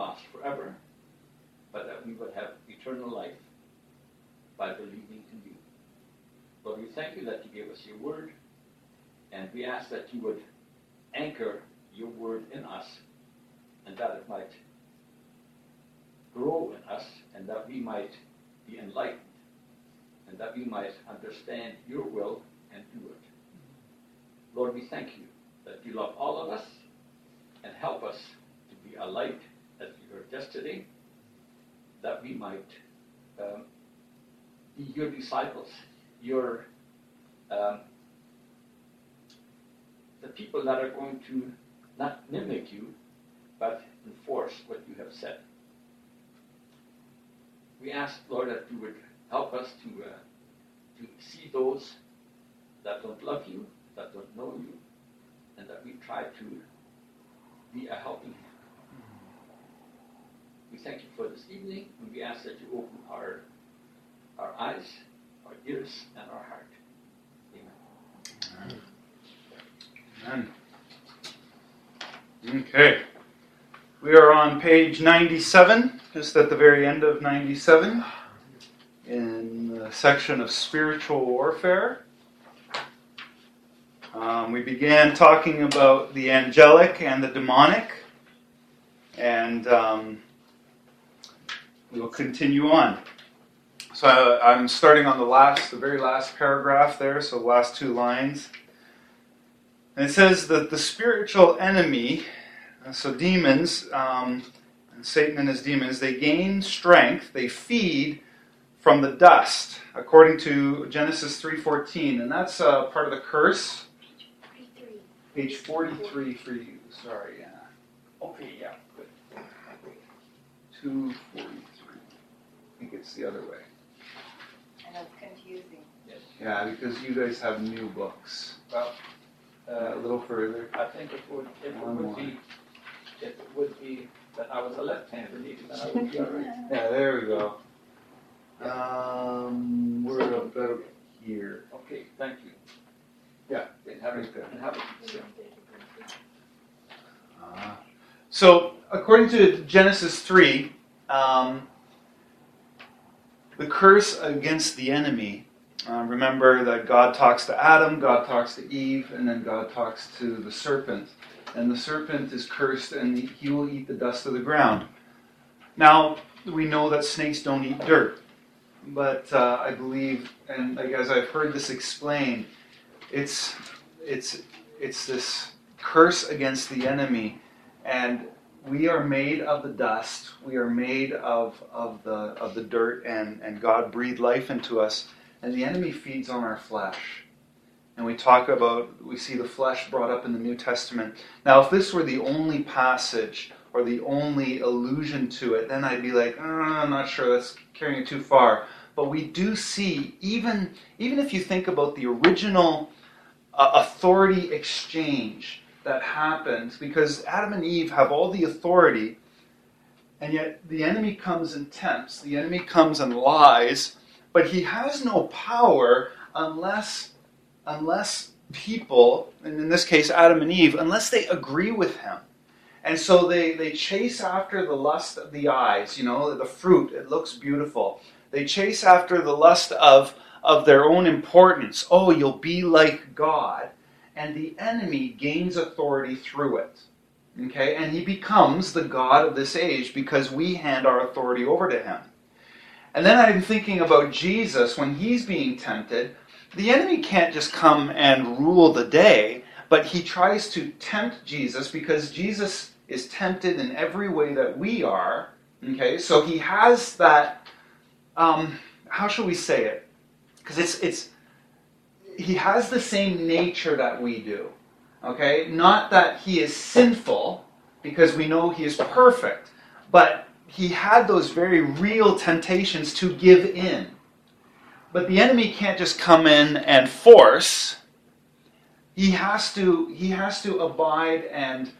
lost forever, but that we would have eternal life by believing in you. Lord, we thank you that you gave us your word, and we ask that you would anchor your word in us, and that it might grow in us, and that we might be enlightened, and that we might understand your will and do it. Lord, we thank you that you love all of us, and help us to be a light, as we heard yesterday, that we might be your disciples, the people that are going to not mimic you, but enforce what you have said. We ask, Lord, that you would help us to see those that don't love you, that don't know you, and that we try to be a helping hand. We thank you for this evening, and we ask that you open our eyes, our ears, and our heart. Amen. Amen. Okay. We are on page 97, just at the very end of 97, in the section of spiritual warfare. We began talking about the angelic and the demonic, and we'll continue on. So I'm starting on the very last paragraph there, so the last two lines. And it says that the spiritual enemy, so demons, and Satan and his demons, they gain strength, they feed from the dust, according to Genesis 3:14. And that's part of the curse. Page 43 for you. Sorry, yeah. Okay, yeah, good. 243. I think it's the other way. And it's confusing. Yes. Yeah, because you guys have new books. Well, A little further. I think it would be that I was a left-hander, maybe then I would be all right. Yeah, there we go. We're about here. Okay, thank you. Yeah, Have right it. there. Have it. So, according to Genesis 3, the curse against the enemy, remember that God talks to Adam, God talks to Eve, and then God talks to the serpent. And the serpent is cursed, and he will eat the dust of the ground. Now, we know that snakes don't eat dirt. But I believe, and as I've heard this explained, it's this curse against the enemy, and we are made of the dust. We are made of the dirt, and God breathed life into us. And the enemy feeds on our flesh. And we see the flesh brought up in the New Testament. Now, if this were the only passage or the only allusion to it, then I'd be like, I'm not sure, that's carrying it too far. But we do see, even if you think about the original authority exchange that happens, because Adam and Eve have all the authority, and yet the enemy comes and tempts, the enemy comes and lies, but he has no power unless people, and in this case Adam and Eve, unless they agree with him. And so they chase after the lust of the eyes, the fruit, it looks beautiful. They chase after the lust of their own importance. Oh, you'll be like God. And the enemy gains authority through it. Okay? And he becomes the God of this age because we hand our authority over to him. And then I'm thinking about Jesus when he's being tempted. The enemy can't just come and rule the day, but he tries to tempt Jesus because Jesus is tempted in every way that we are. Okay? So he has that, how shall we say it? Because he has the same nature that we do. Okay? Not that he is sinful, because we know he is perfect, but he had those very real temptations to give in. But the enemy can't just come in and force. He has to abide and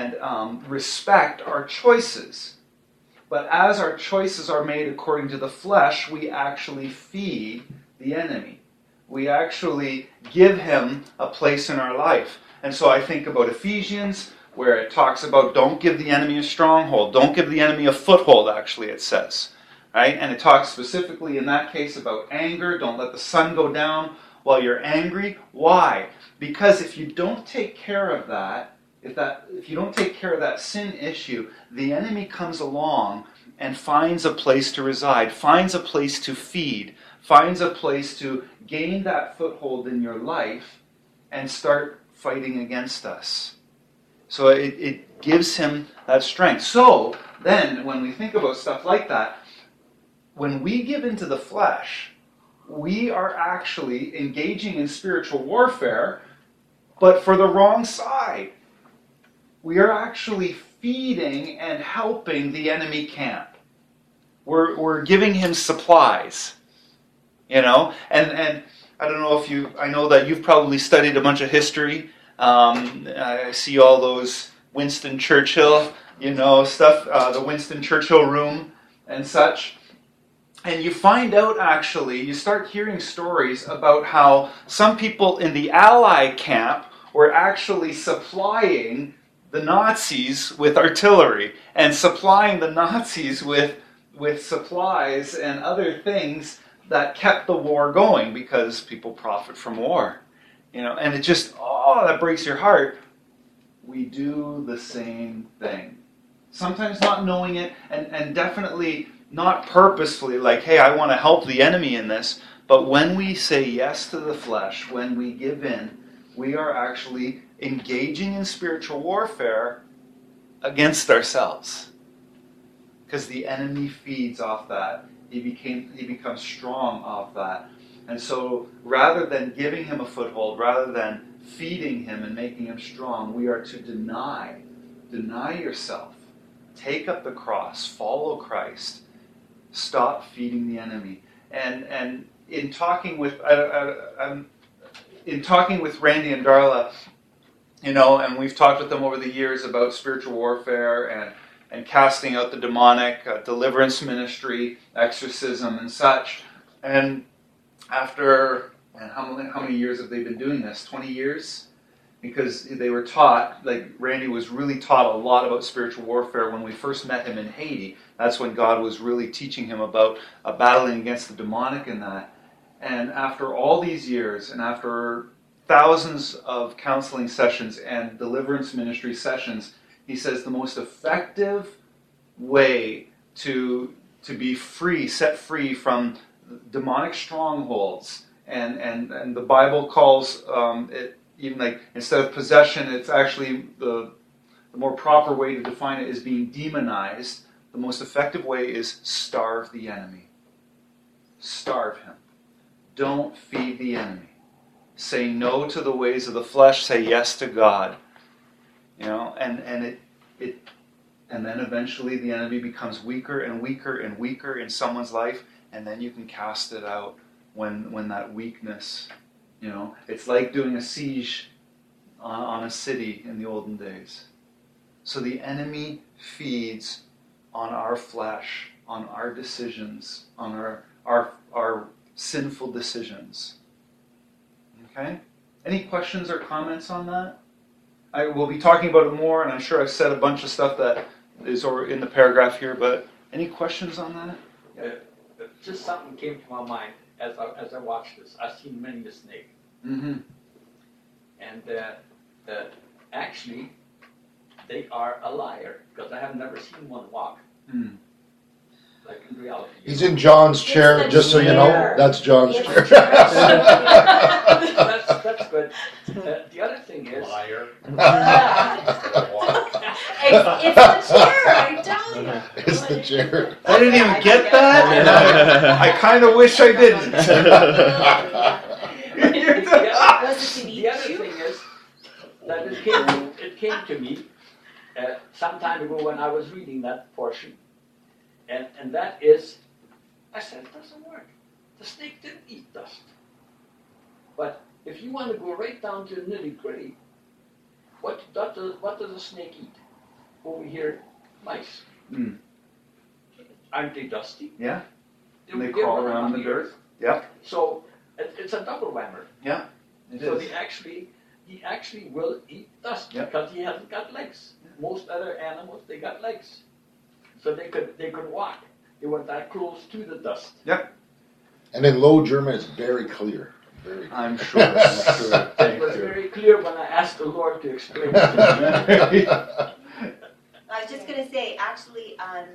respect our choices. But as our choices are made according to the flesh, we actually feed the enemy. We actually give him a place in our life. And so I think about Ephesians, where it talks about don't give the enemy a stronghold, don't give the enemy a foothold, actually it says. Right? And it talks specifically in that case about anger. Don't let the sun go down while you're angry. Why? Because if you don't take care of that, if you don't take care of that sin issue, the enemy comes along and finds a place to reside, finds a place to feed, finds a place to gain that foothold in your life and start fighting against us. So it gives him that strength. So then when we think about stuff like that, when we give into the flesh, we are actually engaging in spiritual warfare, but for the wrong side. We are actually feeding and helping the enemy camp. We're giving him supplies, and I don't know if I know that you've probably studied a bunch of history. I see all those Winston Churchill, stuff, the Winston Churchill room and such. And you find out, actually, you start hearing stories about how some people in the Allied camp were actually supplying the Nazis with artillery and supplying the Nazis with supplies and other things that kept the war going, because people profit from war. And it just, that breaks your heart. We do the same thing. Sometimes not knowing it, and definitely not purposefully, like, hey, I want to help the enemy in this. But when we say yes to the flesh, when we give in, we are actually engaging in spiritual warfare against ourselves. Because the enemy feeds off that. He becomes strong off that. And so rather than giving him a foothold, rather than feeding him and making him strong, we are to deny yourself. Take up the cross, follow Christ, stop feeding the enemy. And in talking with Randy and Darla, and we've talked with them over the years about spiritual warfare and casting out the demonic, deliverance ministry, exorcism, and such. And after, how many years have they been doing this? 20 years? Because they were taught, like Randy was really taught a lot about spiritual warfare when we first met him in Haiti. That's when God was really teaching him about battling against the demonic and that. And after all these years, and after thousands of counseling sessions and deliverance ministry sessions, he says the most effective way to be free, set free from demonic strongholds, and the Bible calls it, even like, instead of possession, it's actually the more proper way to define it is being demonized. The most effective way is starve the enemy. Starve him. Don't feed the enemy. Say no to the ways of the flesh. Say yes to God. And then eventually the enemy becomes weaker and weaker and weaker in someone's life, and then you can cast it out when that weakness, it's like doing a siege on a city in the olden days. So the enemy feeds on our flesh, on our decisions, on our sinful decisions. Okay? Any questions or comments on that? I will be talking about it more, and I'm sure I've said a bunch of stuff that is in the paragraph here, but any questions on that? Just something came to my mind as I watched this. I've seen many a snake. Mm-hmm. And actually, they are a liar, because I have never seen one walk. Mm. Like in reality. He's in John's chair, just so you know. That's John's chair. That's good. The other thing is... Liar. It's the chair, I'm telling you. It's the chair. I didn't even get that? I kind of wish I didn't. The other thing is that it came to me some time ago when I was reading that portion, and that is, I said, it doesn't work. The snake didn't eat dust. But if you want to go right down to the nitty-gritty, what does a snake eat? Over here, mice. Mm. Aren't they dusty? Yeah. They crawl run around in the here. dirt. Yep. So it's a double whammer. Yeah. It So is. they actually, he actually will eat dust because he hasn't got legs. Most other animals, they got legs. So they could walk. They were that close to the dust. Yep. And in Low German, it's very clear. Very clear. I'm sure. It was very clear when I asked the Lord to explain it to me. I was just going to say, actually,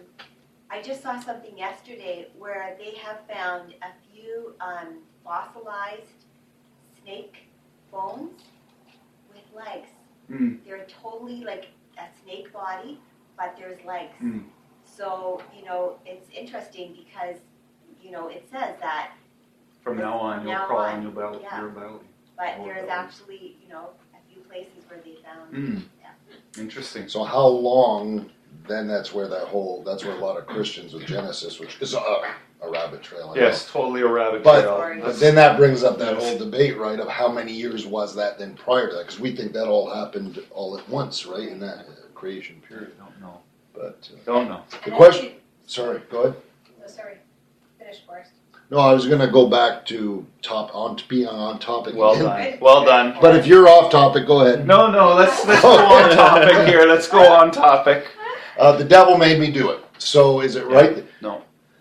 I just saw something yesterday where they have found a few fossilized snake bones with legs. Mm. They're totally like a snake body, but there's legs. Mm. So, it's interesting because, it says that. From now on, From you'll now crawl on, on your belly. yeah. Your belly. But Oh, there's belly. actually, a few places where they found. Mm. Yeah. Interesting. So how long, then that's where a lot of Christians with Genesis, which is a rabbit trail. I know. Yes, totally a rabbit But, trail. but then that brings up that whole debate, right, of how many years was that then prior to that? Because we think that all happened all at once, right, in that creation period. Don't know. But Don't know. the question, sorry, go ahead. Oh, sorry. Finish first. No, I was going to go back to being on topic. Well again. done. Well done. But if you're off topic, go ahead. No, let's go on topic here. Let's go on topic. The devil made me do it. So is it right? No.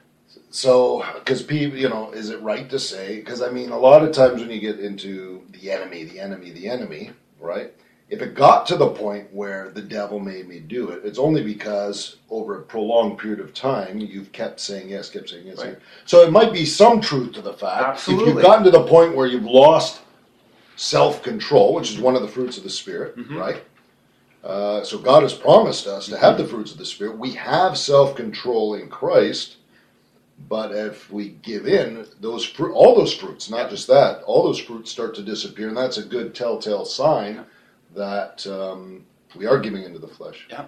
So, because people, is it right to say? Because I mean, a lot of times when you get into the enemy, right? If it got to the point where the devil made me do it, it's only because over a prolonged period of time you've kept saying yes. Right. So it might be some truth to the fact. Absolutely. If you've gotten to the point where you've lost self-control, which is one of the fruits of the Spirit, Mm-hmm. right? So God has promised us to have the fruits of the Spirit. We have self-control in Christ, but if we give in, all those fruits, not just that, all those fruits start to disappear, and that's a good telltale sign that we are giving into the flesh. Yeah.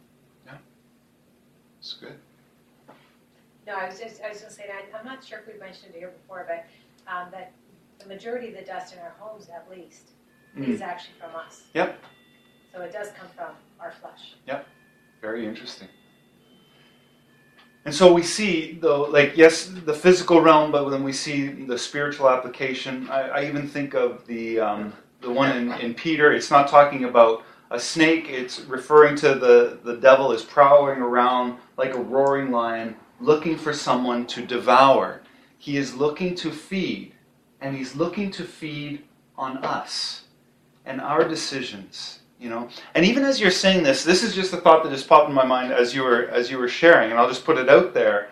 It's good. No, I was just going to say, I'm not sure if we mentioned it here before, but that the majority of the dust in our homes, at least, is actually from us. Yep. So it does come from our flesh. Very interesting. And so we see, though, yes, the physical realm, but then we see the spiritual application. I even think of the one in Peter. It's not talking about a snake. It's referring to the devil is prowling around like a roaring lion, looking for someone to devour. He is looking to feed, and he's looking to feed on us and our decisions. And even as you're saying this is just a thought that just popped in my mind as you were sharing, and I'll just put it out there.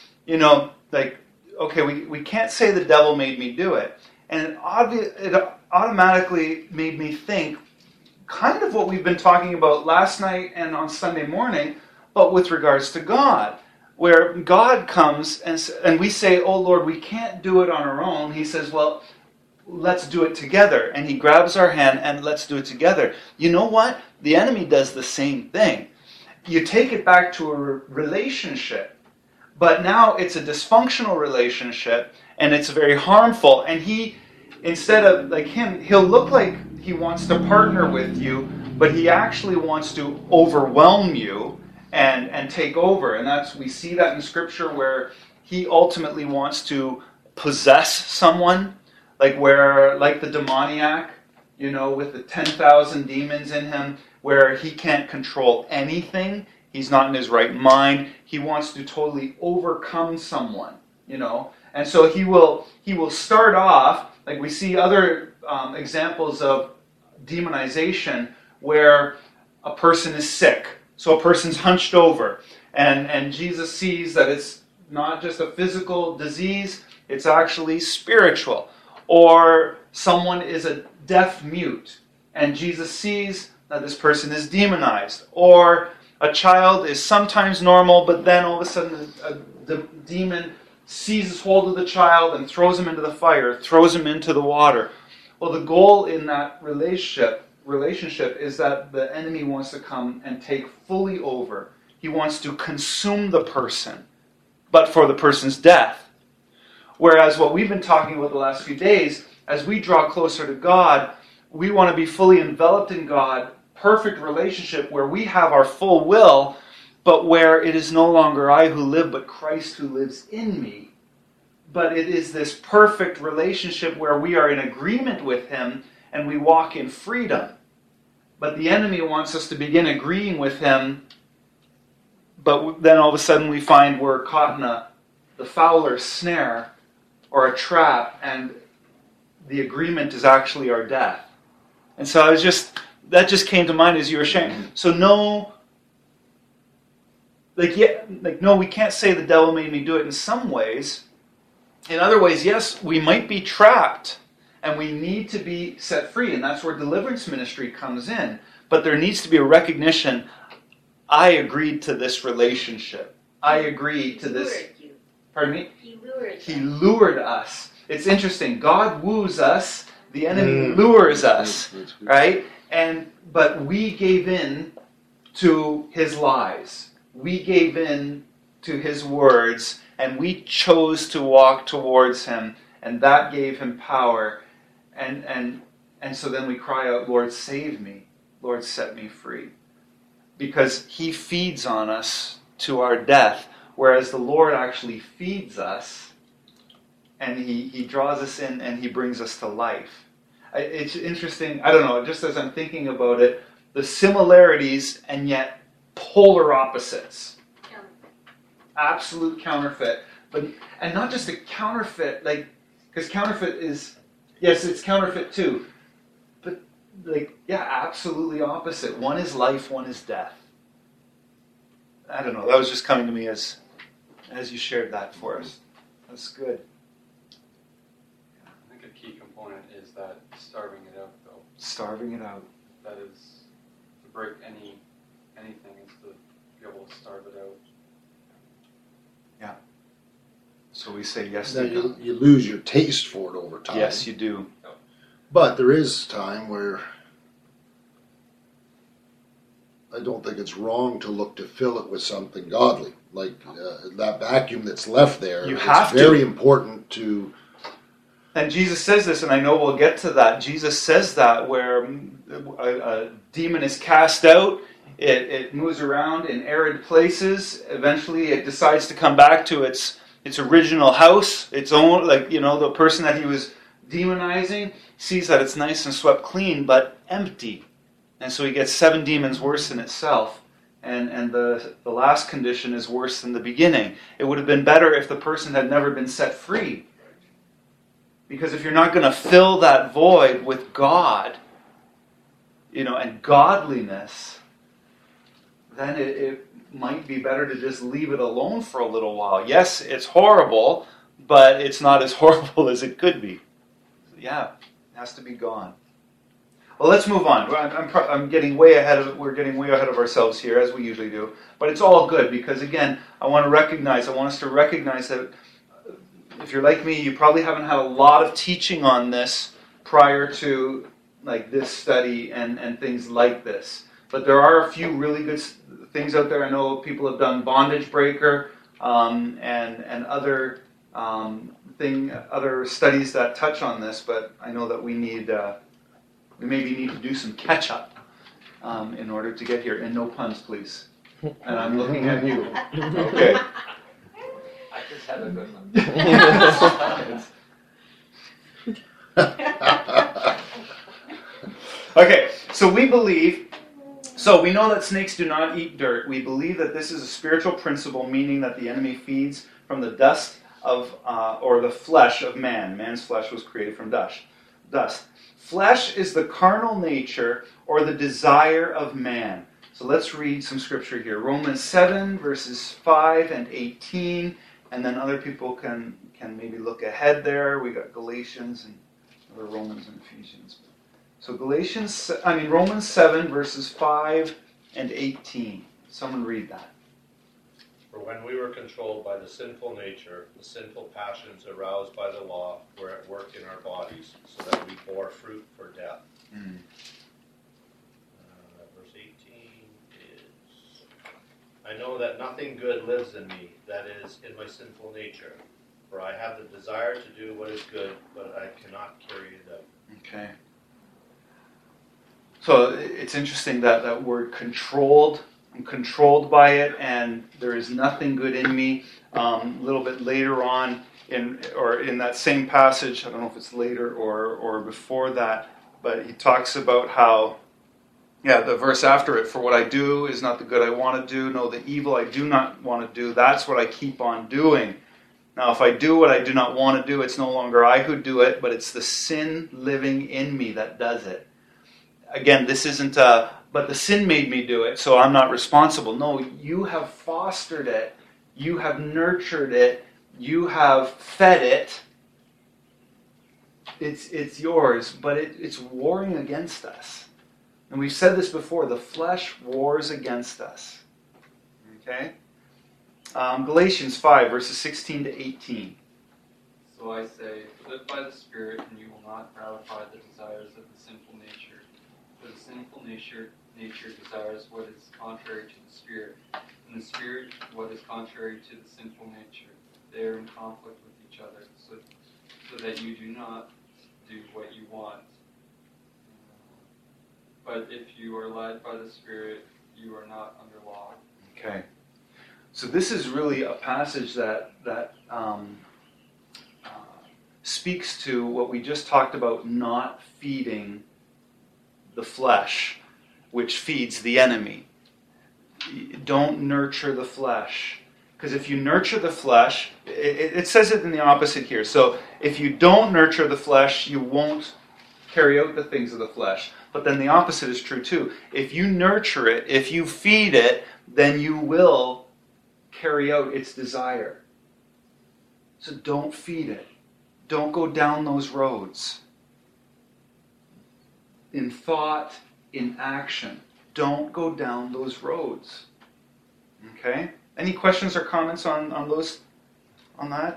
Okay, we can't say the devil made me do it, and it automatically made me think kind of what we've been talking about last night and on Sunday morning, but with regards to God, where God comes and we say, "Oh Lord, we can't do it on our own." He says, "Well, let's do it together." And he grabs our hand and let's do it together. You know what? The enemy does the same thing. You take it back to a relationship, but now it's a dysfunctional relationship and it's very harmful. And he, instead of he'll look like he wants to partner with you, but he actually wants to overwhelm you and take over. And we see that in Scripture where he ultimately wants to possess someone. Like the demoniac, with the 10,000 demons in him, where he can't control anything. He's not in his right mind. He wants to totally overcome someone, And so he will start off, like we see other examples of demonization, where a person is sick. So a person's hunched over. And Jesus sees that it's not just a physical disease, it's actually spiritual. Or someone is a deaf mute, and Jesus sees that this person is demonized. Or a child is sometimes normal, but then all of a sudden the demon seizes hold of the child and throws him into the fire, throws him into the water. Well, the goal in that relationship is that the enemy wants to come and take fully over. He wants to consume the person, but for the person's death. Whereas what we've been talking about the last few days, as we draw closer to God, we want to be fully enveloped in God, perfect relationship where we have our full will, but where it is no longer I who live, but Christ who lives in me. But it is this perfect relationship where we are in agreement with Him, and we walk in freedom. But the enemy wants us to begin agreeing with him, but then all of a sudden we find we're caught in the fowler's snare or a trap, and the agreement is actually our death. And so that just came to mind as you were sharing. So no, no, we can't say the devil made me do it in some ways. In other ways, yes, we might be trapped and we need to be set free, and that's where deliverance ministry comes in. But there needs to be a recognition, I agreed to this relationship. I agreed to this. Lured you. Pardon me? He lured He you. lured us. It's interesting. God woos us. The enemy lures us, right? But we gave in to his lies. We gave in to his words, and we chose to walk towards him, and that gave him power. And so then we cry out, Lord, save me. Lord, set me free. Because he feeds on us to our death, whereas the Lord actually feeds us, and he draws us in and he brings us to life. It's interesting, I don't know, just as I'm thinking about it, the similarities and yet polar opposites. Absolute counterfeit. And not just a counterfeit, because counterfeit is, yes, it's counterfeit too, but absolutely opposite. One is life, one is death. I don't know, that was just coming to me as you shared that for us. That's good. I think a key component is that starving it out, though. Starving it out. That is, to break anything is to be able to starve it out. Yeah. So we say yes Now to God. you lose your taste for it over time. Yes, you do. But there is time where I don't think it's wrong to look to fill it with something godly. Like that vacuum that's left there. You it's have to. very important to... And Jesus says this, and I know we'll get to that. Jesus says that where a demon is cast out, it moves around in arid places. Eventually, it decides to come back to its original house, its own. The person that he was demonizing sees that it's nice and swept clean, but empty, and so he gets 7 demons worse than itself. And the last condition is worse than the beginning. It would have been better if the person had never been set free. Because if you're not going to fill that void with God, and godliness, then it might be better to just leave it alone for a little while. Yes, it's horrible, but it's not as horrible as it could be. Yeah, it has to be gone. Well, let's move on. I'm getting way ahead of it. We're getting way ahead of ourselves here, as we usually do. But it's all good because, again, I want us to recognize that if you're like me, you probably haven't had a lot of teaching on this prior to this study and things like this. But there are a few really good things out there. I know people have done Bondage Breaker and other other studies that touch on this. But I know that we maybe need to do some catch up in order to get here. And no puns, please. And I'm looking at you. Okay. I just had a good one. Okay, so we know that snakes do not eat dirt. We believe that this is a spiritual principle, meaning that the enemy feeds from the dust or the flesh of man. Man's flesh was created from dust. Flesh is the carnal nature or the desire of man. So let's read some scripture here. Romans 7, verses 5 and 18. And then other people can maybe look ahead there. We got Galatians and other Romans and Ephesians. So Romans 7, verses 5 and 18. Someone read that. For when we were controlled by the sinful nature, the sinful passions aroused by the law were at work in our bodies, so that we bore fruit for death. Verse 18 is, I know that nothing good lives in me, that is, in my sinful nature. For I have the desire to do what is good, but I cannot carry it out. Okay. So it's interesting that word controlled. I'm controlled by it, and there is nothing good in me. A little bit later on, in that same passage, I don't know if it's later or before that, but he talks about how, the verse after it, for what I do is not the good I want to do. No, the evil I do not want to do, that's what I keep on doing. Now, if I do what I do not want to do, it's no longer I who do it, but it's the sin living in me that does it. Again, this isn't but the sin made me do it, so I'm not responsible. No, you have fostered it. You have nurtured it. You have fed it. It's yours, but it's warring against us. And we've said this before, the flesh wars against us. Okay? Galatians 5, verses 16 to 18. So I say, live by the Spirit, and you will not gratify the desires of the sinful nature. For the sinful nature desires what is contrary to the Spirit, and the Spirit what is contrary to the sinful nature. They are in conflict with each other, so that you do not do what you want. But if you are led by the Spirit, you are not under law. Okay. So this is really a passage that speaks to what we just talked about, not feeding the flesh, which feeds the enemy. Don't nurture the flesh. Because if you nurture the flesh, it says it in the opposite here. So if you don't nurture the flesh, you won't carry out the things of the flesh. But then the opposite is true too. If you nurture it, if you feed it, then you will carry out its desire. So don't feed it. Don't go down those roads. In thought, in action, don't go down those roads. Okay? Any questions or comments on that?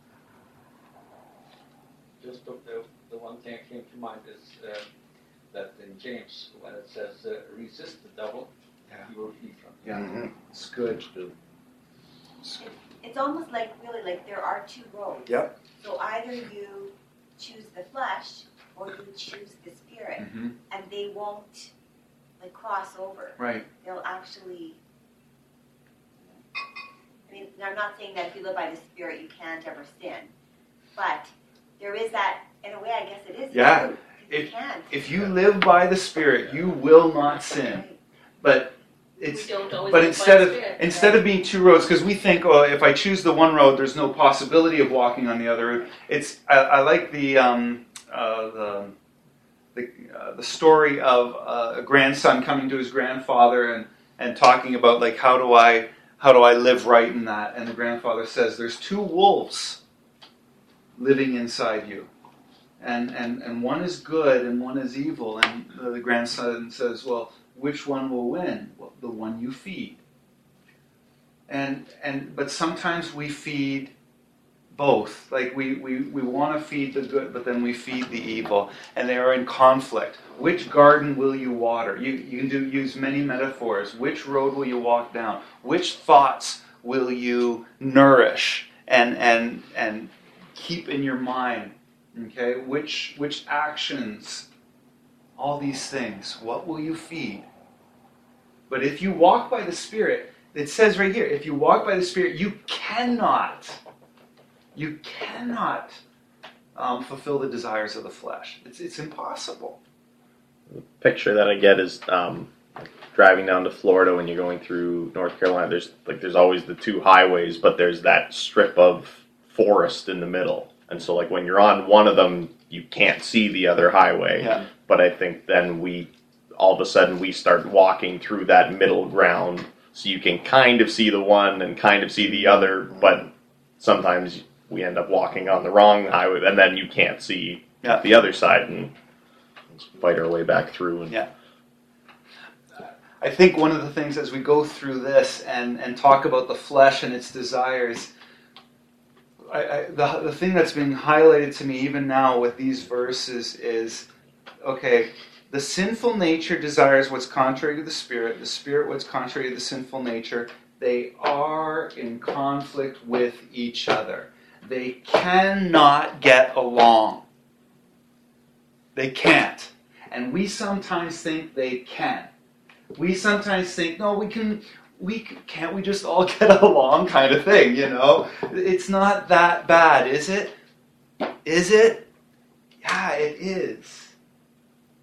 Just the one thing that came to mind is that in James, when it says, resist the devil, he will flee from you. Yeah, Mm-hmm. it's good. It's almost like, really, like there are two roads. Yep. So either you choose the flesh or you choose the Spirit, Mm-hmm. and they won't like cross over. Right. They'll actually. I mean, I'm not saying that if you live by the Spirit you can't ever sin, but there is that. In a way, I guess it is. Yeah. true, 'cause you can. If you live by the Spirit, you will not sin. Right. But it's We don't always but live instead by of the Spirit. instead of being two roads, because we think, oh, if I choose the one road, there's no possibility of walking on the other. It's I like the story of a grandson coming to his grandfather and talking about like how do I live right in that, and the grandfather says there's two wolves living inside you. And one is good and one is evil. And the grandson says, well, which one will win? Well, the one you feed. But sometimes we feed both. Like we want to feed the good, but then we feed the evil. And they are in conflict. Which garden will you water? You can use many metaphors. Which road will you walk down? Which thoughts will you nourish and keep in your mind? Okay, which actions, all these things, what will you feed? But if you walk by the Spirit, it says right here, if you walk by the Spirit, you cannot fulfill the desires of the flesh. It's impossible. The picture that I get is driving down to Florida when you're going through North Carolina. There's always the two highways, but there's that strip of forest in the middle. And so, like, when you're on one of them, you can't see the other highway. Yeah. But I think then all of a sudden, we start walking through that middle ground, so you can kind of see the one and kind of see the other, but sometimes we end up walking on the wrong highway, and then you can't see the other side and fight our way back through. And Yeah. I think one of the things as we go through this and talk about the flesh and its desires, the thing that's being highlighted to me even now with these verses is, okay, the sinful nature desires what's contrary to the Spirit what's contrary to the sinful nature. They are in conflict with each other. They cannot get along. They can't. And we sometimes think they can. We sometimes think, no, can't we just all get along kind of thing, you know? It's not that bad, is it? Is it? Yeah, it is.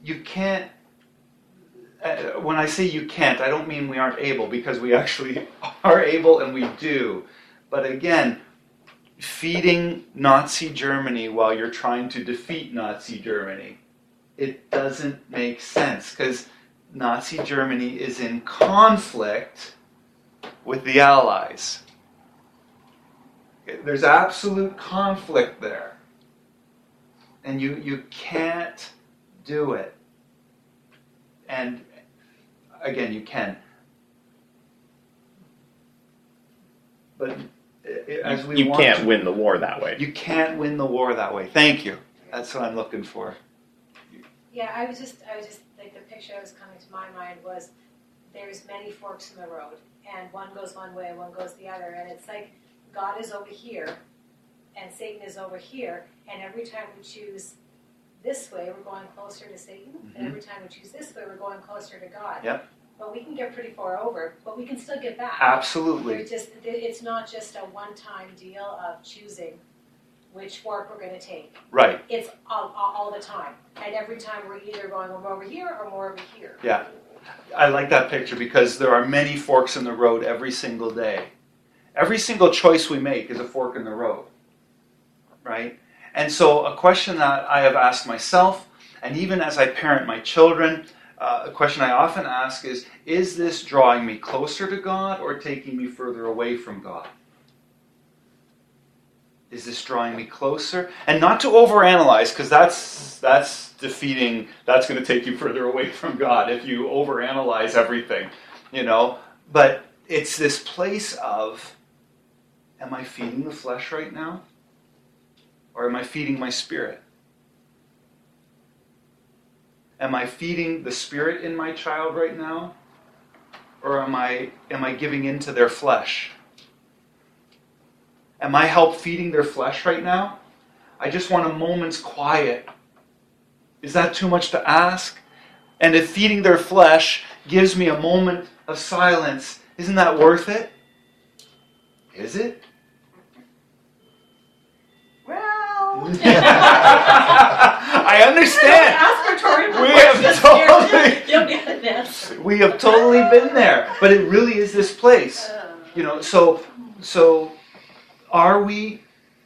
you can't. When I say you can't, I don't mean we aren't able, because we actually are able and we do. But again, feeding Nazi Germany while you're trying to defeat Nazi Germany, it doesn't make sense, because Nazi Germany is in conflict with the Allies. There's absolute conflict there. And you can't do it. And again, you can. But as we You can't win the war that way. You can't win the war that way. Thank you. That's what I'm looking for. Yeah, I was just like, the picture that was coming to my mind was there's many forks in the road, and one goes one way and one goes the other, and it's like God is over here and Satan is over here, and every time we choose this way, we're going closer to Satan, and every time we choose this way, we're going closer to God. Yep. But we can get pretty far over, but we can still get back. Absolutely. It's not just a one-time deal of choosing which fork we're going to take. Right. It's all the time. And every time we're either going more over here or more over here. Yeah. I like that picture, because there are many forks in the road every single day. Every single choice we make is a fork in the road. Right? And so a question that I have asked myself, and even as I parent my children, a question I often ask is this drawing me closer to God or taking me further away from God? Is this drawing me closer? And not to overanalyze, because that's defeating, that's going to take you further away from God if you overanalyze everything, you know. But it's this place of, am I feeding the flesh right now? Or am I feeding my spirit? Am I feeding the spirit in my child right now? Or am I giving in to their flesh? Am I help feeding their flesh right now? I just want a moment's quiet. Is that too much to ask? And if feeding their flesh gives me a moment of silence, isn't that worth it? Is it? Well, I understand. Ask rhetorical We have questions. You'll get an answer. We have totally been there, but it really is this place, you know. So, are we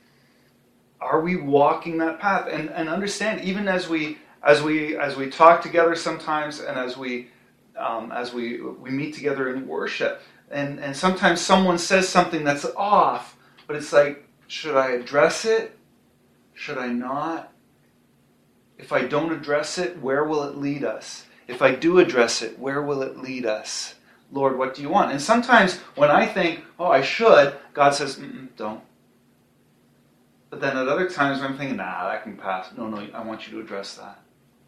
walking that path? And understand, even as we talk together sometimes, and as we meet together in worship, and sometimes someone says something that's off, but it's like, should I address it? Should I not? If I don't address it, where will it lead us? If I do address it, where will it lead us? Lord, what do you want? And sometimes when I think, oh, I should, God says, don't. But then at other times I'm thinking, nah, that can pass. No, I want you to address that.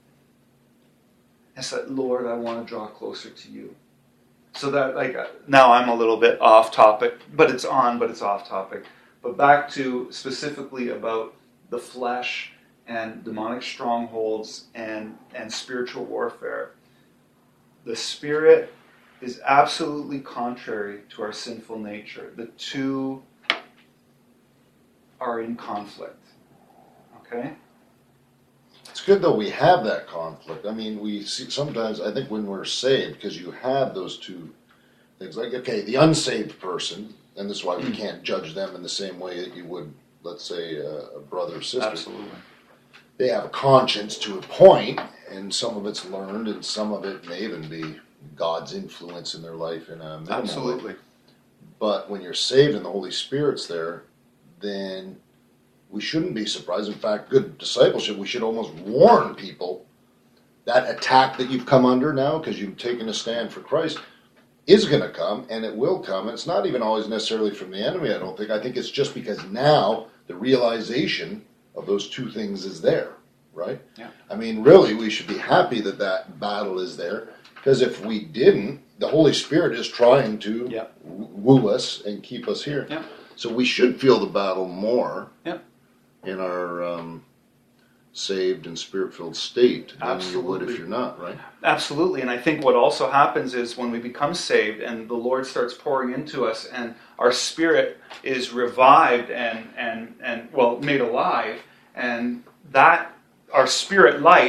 I said, Lord, I want to draw closer to you. So that, now I'm a little bit off topic, but it's off topic. But back to specifically about the flesh and demonic strongholds and spiritual warfare. The spirit is absolutely contrary to our sinful nature. The two are in conflict. Okay? It's good though we have that conflict. I mean, we see sometimes, I think when we're saved, because you have those two things, like, okay, the unsaved person, and this is why we can't judge them in the same way that you would, let's say, a brother or sister. Absolutely. They have a conscience to a point, and some of it's learned, and some of it may even be God's influence in their life in a minimal Absolutely. way. But when you're saved and the Holy Spirit's there, then we shouldn't be surprised. In fact, good discipleship, we should almost warn people that attack that you've come under now, because you've taken a stand for Christ, is going to come, and it will come. And it's not even always necessarily from the enemy, I don't think. I think it's just because now the realization of those two things is there, right? Yeah. I mean, really, we should be happy that that battle is there, because if we didn't, the Holy Spirit is trying to woo us and keep us here. Yeah. So we should feel the battle more Yeah. in our saved and spirit-filled state than you would if Absolutely. you're not, right? Absolutely, and I think what also happens is when we become saved and the Lord starts pouring into us and our spirit is revived and well, made alive, and that our spirit life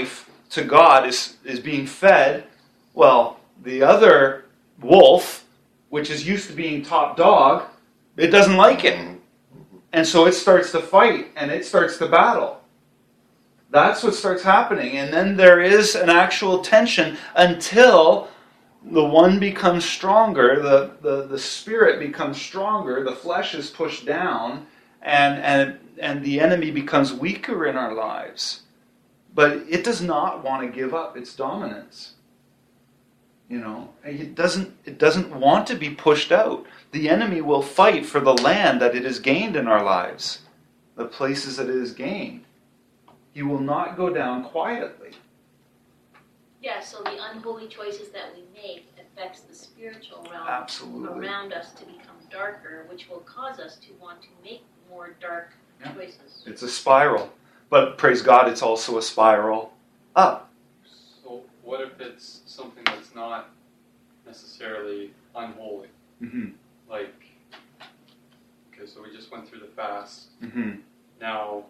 to God is being fed, well, the other wolf, which is used to being top dog, it doesn't like it. And so it starts to fight and it starts to battle. That's what starts happening. And then there is an actual tension until the one becomes stronger, the spirit becomes stronger, the flesh is pushed down, and the enemy becomes weaker in our lives. But it does not want to give up its dominance. You know, it doesn't want to be pushed out. The enemy will fight for the land that it has gained in our lives, the places that it has gained. He will not go down quietly. Yeah, so the unholy choices that we make affects the spiritual realm Absolutely. around us to become darker, which will cause us to want to make more dark choices. It's a spiral. But praise God, it's also a spiral up. So what if it's something that's not necessarily unholy? Mm-hmm. Like, okay, so we just went through the fast. Mm-hmm. Now,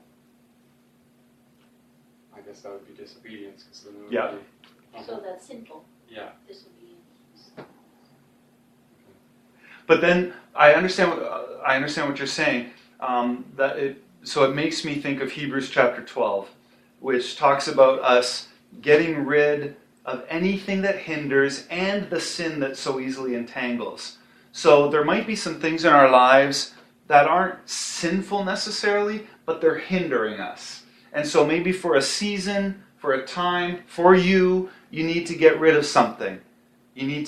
I guess that would be disobedience, because then it would Yeah. be So that's sinful. Yeah. Disobedience. But then I understand what you're saying. So it makes me think of Hebrews chapter 12, which talks about us getting rid of anything that hinders and the sin that so easily entangles. So there might be some things in our lives that aren't sinful necessarily, but they're hindering us. And so maybe for a season, for a time, for you need to get rid of something. You need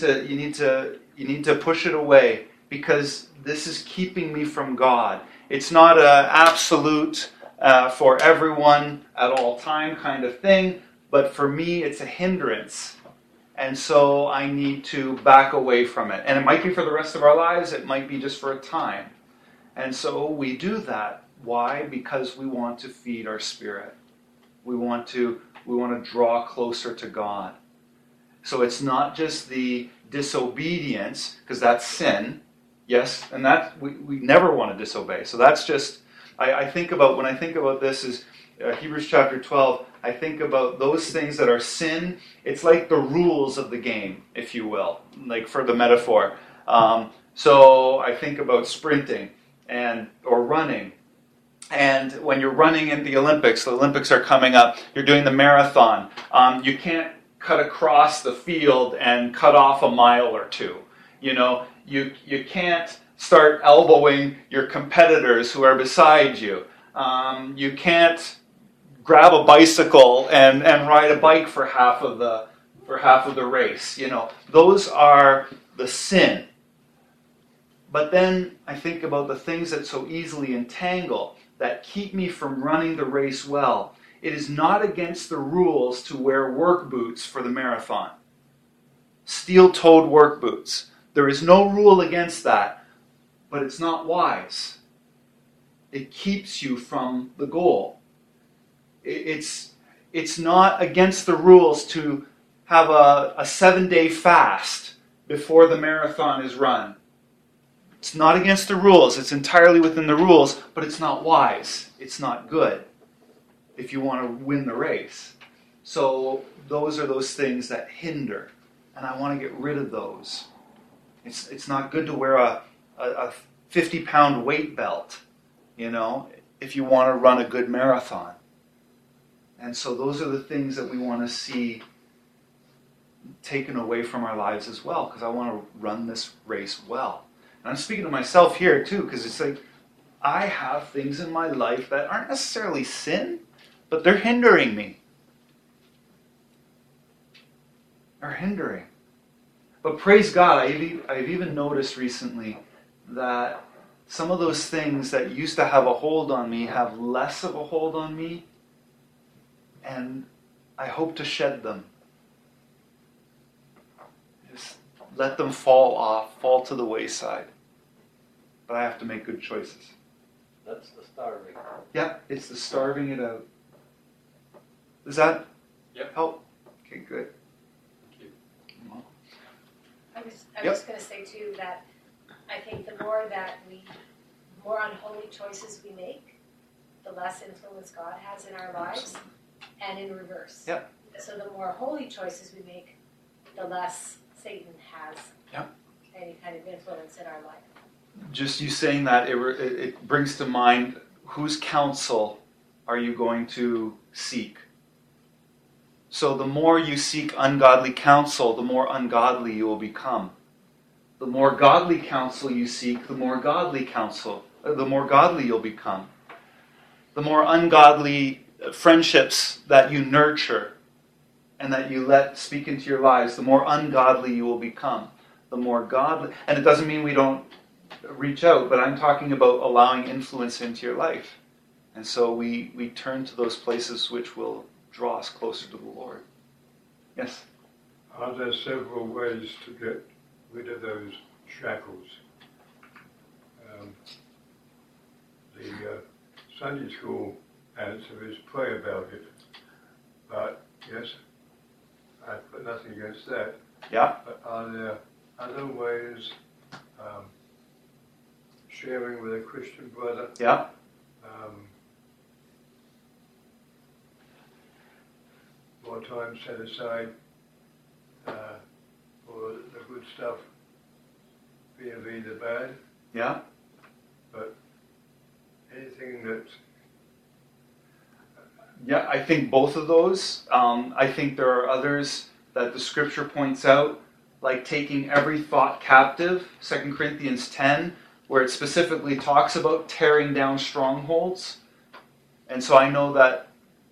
to push it away because this is keeping me from God. It's not an absolute for everyone at all time kind of thing, but for me it's a hindrance. And so I need to back away from it. And it might be for the rest of our lives, it might be just for a time. And so we do that. Why? Because we want to feed our spirit. We want to draw closer to God. So it's not just the disobedience, because that's sin. Yes, and that we never want to disobey. So that's just, when I think about this is Hebrews chapter 12, I think about those things that are sin. It's like the rules of the game, if you will, like for the metaphor. So I think about sprinting or running. And when you're running in the Olympics are coming up, you're doing the marathon. You can't cut across the field and cut off a mile or two. You know, you can't start elbowing your competitors who are beside you. You can't grab a bicycle and ride a bike for half of the race. You know, those are the sin. But then I think about the things that so easily entangle, that keep me from running the race well. It is not against the rules to wear work boots for the marathon. Steel-toed work boots. There is no rule against that, but it's not wise. It keeps you from the goal. It's not against the rules to have a 7-day fast before the marathon is run. It's not against the rules. It's entirely within the rules, but it's not wise. It's not good if you want to win the race. So those are those things that hinder, and I want to get rid of those. It's not good to wear a 50-pound weight belt, you know, if you want to run a good marathon. And so those are the things that we want to see taken away from our lives as well, because I want to run this race well. And I'm speaking to myself here too, because it's like I have things in my life that aren't necessarily sin, but they're hindering me. They're hindering. But praise God, I've even noticed recently that some of those things that used to have a hold on me have less of a hold on me, and I hope to shed them. Just let them fall to the wayside. But I have to make good choices. That's the starving. Yeah, it's the starving it out. Does that help? Okay, good. Thank you. I was going to say too that I think the more unholy choices we make, the less influence God has in our lives, and in reverse. Yep. So the more holy choices we make, the less Satan has any kind of influence in our life. Just you saying that, it brings to mind, whose counsel are you going to seek? So the more you seek ungodly counsel, the more ungodly you will become. The more godly counsel you seek, the more godly you'll become. The more ungodly friendships that you nurture and that you let speak into your lives, the more ungodly you will become. The more godly, and it doesn't mean we don't reach out, but I'm talking about allowing influence into your life. And so we turn to those places which will draw us closer to the Lord. Yes? Are there several ways to get rid of those shackles? The Sunday school answer is pray about it. But, yes, I've got nothing against that. Yeah? But are there other ways, sharing with a Christian brother? Yeah? More time set aside for the good stuff, vis-a-vis the bad. Yeah? But anything that's... Yeah, I think both of those. I think there are others that the Scripture points out, like taking every thought captive, 2 Corinthians 10, where it specifically talks about tearing down strongholds. And so I know that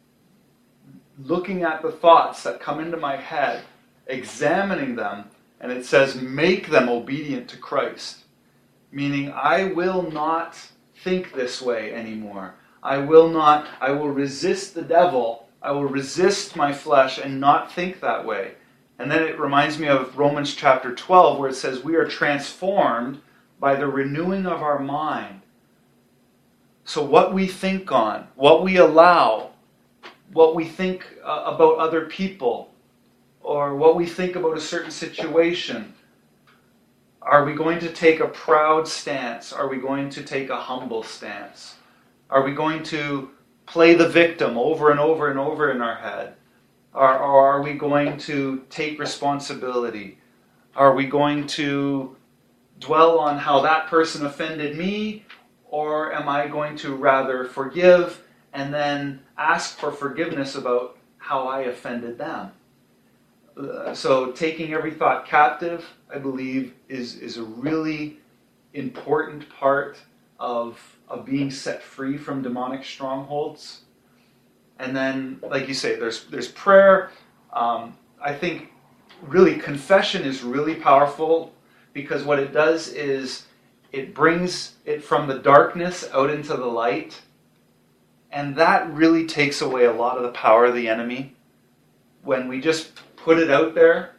looking at the thoughts that come into my head, examining them, and it says, make them obedient to Christ. Meaning, I will not think this way anymore. I will resist the devil. I will resist my flesh and not think that way. And then it reminds me of Romans chapter 12, where it says, we are transformed by the renewing of our mind. So what we think on, what we allow, what we think about other people, or what we think about a certain situation. Are we going to take a proud stance? Are we going to take a humble stance? Are we going to play the victim over and over and over in our head? Or are we going to take responsibility? Are we going to dwell on how that person offended me? Or am I going to rather forgive and then ask for forgiveness about how I offended them? So taking every thought captive, I believe, is a really important part of being set free from demonic strongholds. And then, like you say, there's prayer. I think really confession is really powerful, because what it does is it brings it from the darkness out into the light. And that really takes away a lot of the power of the enemy. When we just put it out there,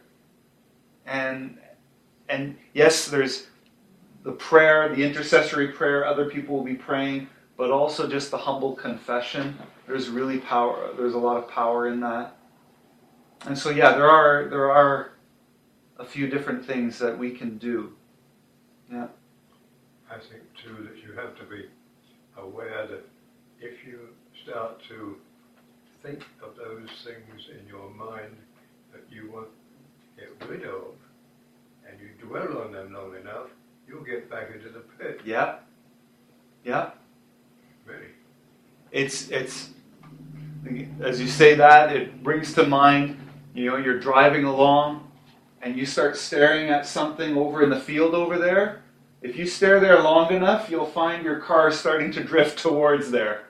and yes, there's the prayer, the intercessory prayer, other people will be praying, but also just the humble confession. There's really power. There's a lot of power in that. And so yeah, there are a few different things that we can do. Yeah. I think too that you have to be aware that if you start to think of those things in your mind that you want to get rid of, and you dwell on them long enough, you'll get back into the pit. Yeah. Yeah. Really. It's as you say that, it brings to mind, you're driving along and you start staring at something over in the field over there. If you stare there long enough, you'll find your car starting to drift towards there.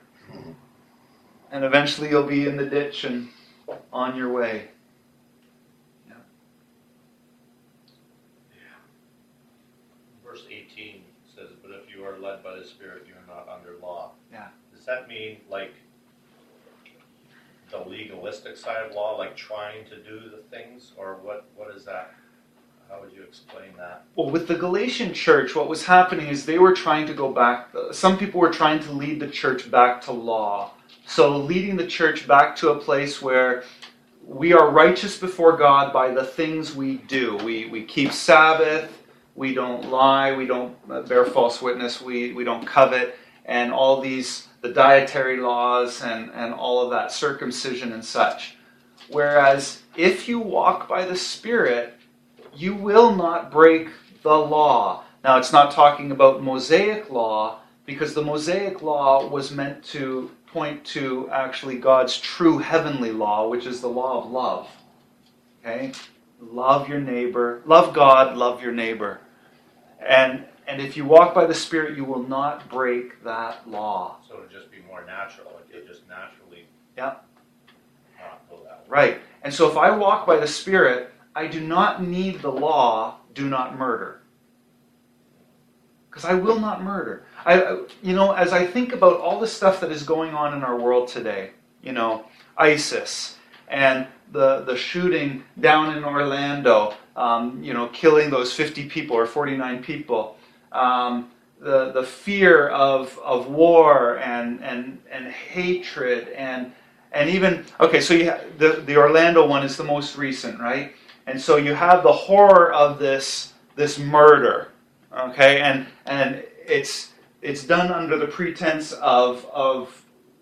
And eventually you'll be in the ditch and on your way. Yeah. Verse 18 says, but if you are led by the Spirit, you are not under law. Yeah. Does that mean like the legalistic side of law, like trying to do the things? Or what is that? How would you explain that? Well, with the Galatian church, what was happening is they were trying to go back. Some people were trying to lead the church back to law. So leading the church back to a place where we are righteous before God by the things we do. We keep Sabbath, we don't lie, we don't bear false witness, we don't covet, and all these, the dietary laws and all of that, circumcision and such. Whereas if you walk by the Spirit, you will not break the law. Now, it's not talking about Mosaic law, because the Mosaic law was meant to point to actually God's true heavenly law, which is the law of love. Okay? Love your neighbor. Love God, love your neighbor. And if you walk by the Spirit, you will not break that law. So it'll just be more natural. Like you'll just naturally Yeah. not go that way. Right. And so if I walk by the Spirit, I do not need the law, do not murder. Because I will not murder. As I think about all the stuff that is going on in our world today, ISIS and the shooting down in Orlando, killing those 50 people or 49 people, the fear of war and hatred and even, okay, so you have the Orlando one is the most recent, right? And so you have the horror of this murder, okay, and it's done under the pretense of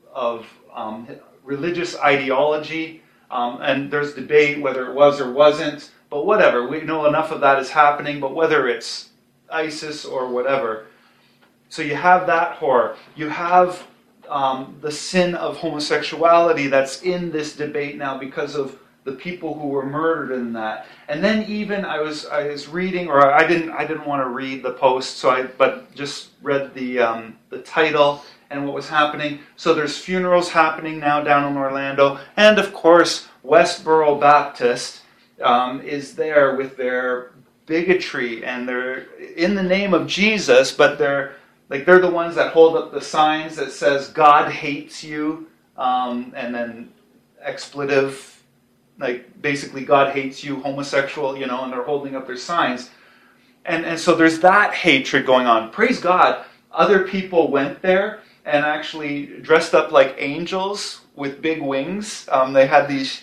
religious ideology, and there's debate whether it was or wasn't, but whatever. We know enough of that is happening, but whether it's ISIS or whatever. So you have that horror. You have the sin of homosexuality that's in this debate now because of the people who were murdered in that. And then even I was reading, or I didn't want to read the post, but just read the title and what was happening. So there's funerals happening now down in Orlando, and of course Westboro Baptist is there with their bigotry, and they're in the name of Jesus, but they're the ones that hold up the signs that says God hates you, and then expletive, like basically God hates you, homosexual, and they're holding up their signs. And so there's that hatred going on. Praise God, other people went there and actually dressed up like angels with big wings. They had these,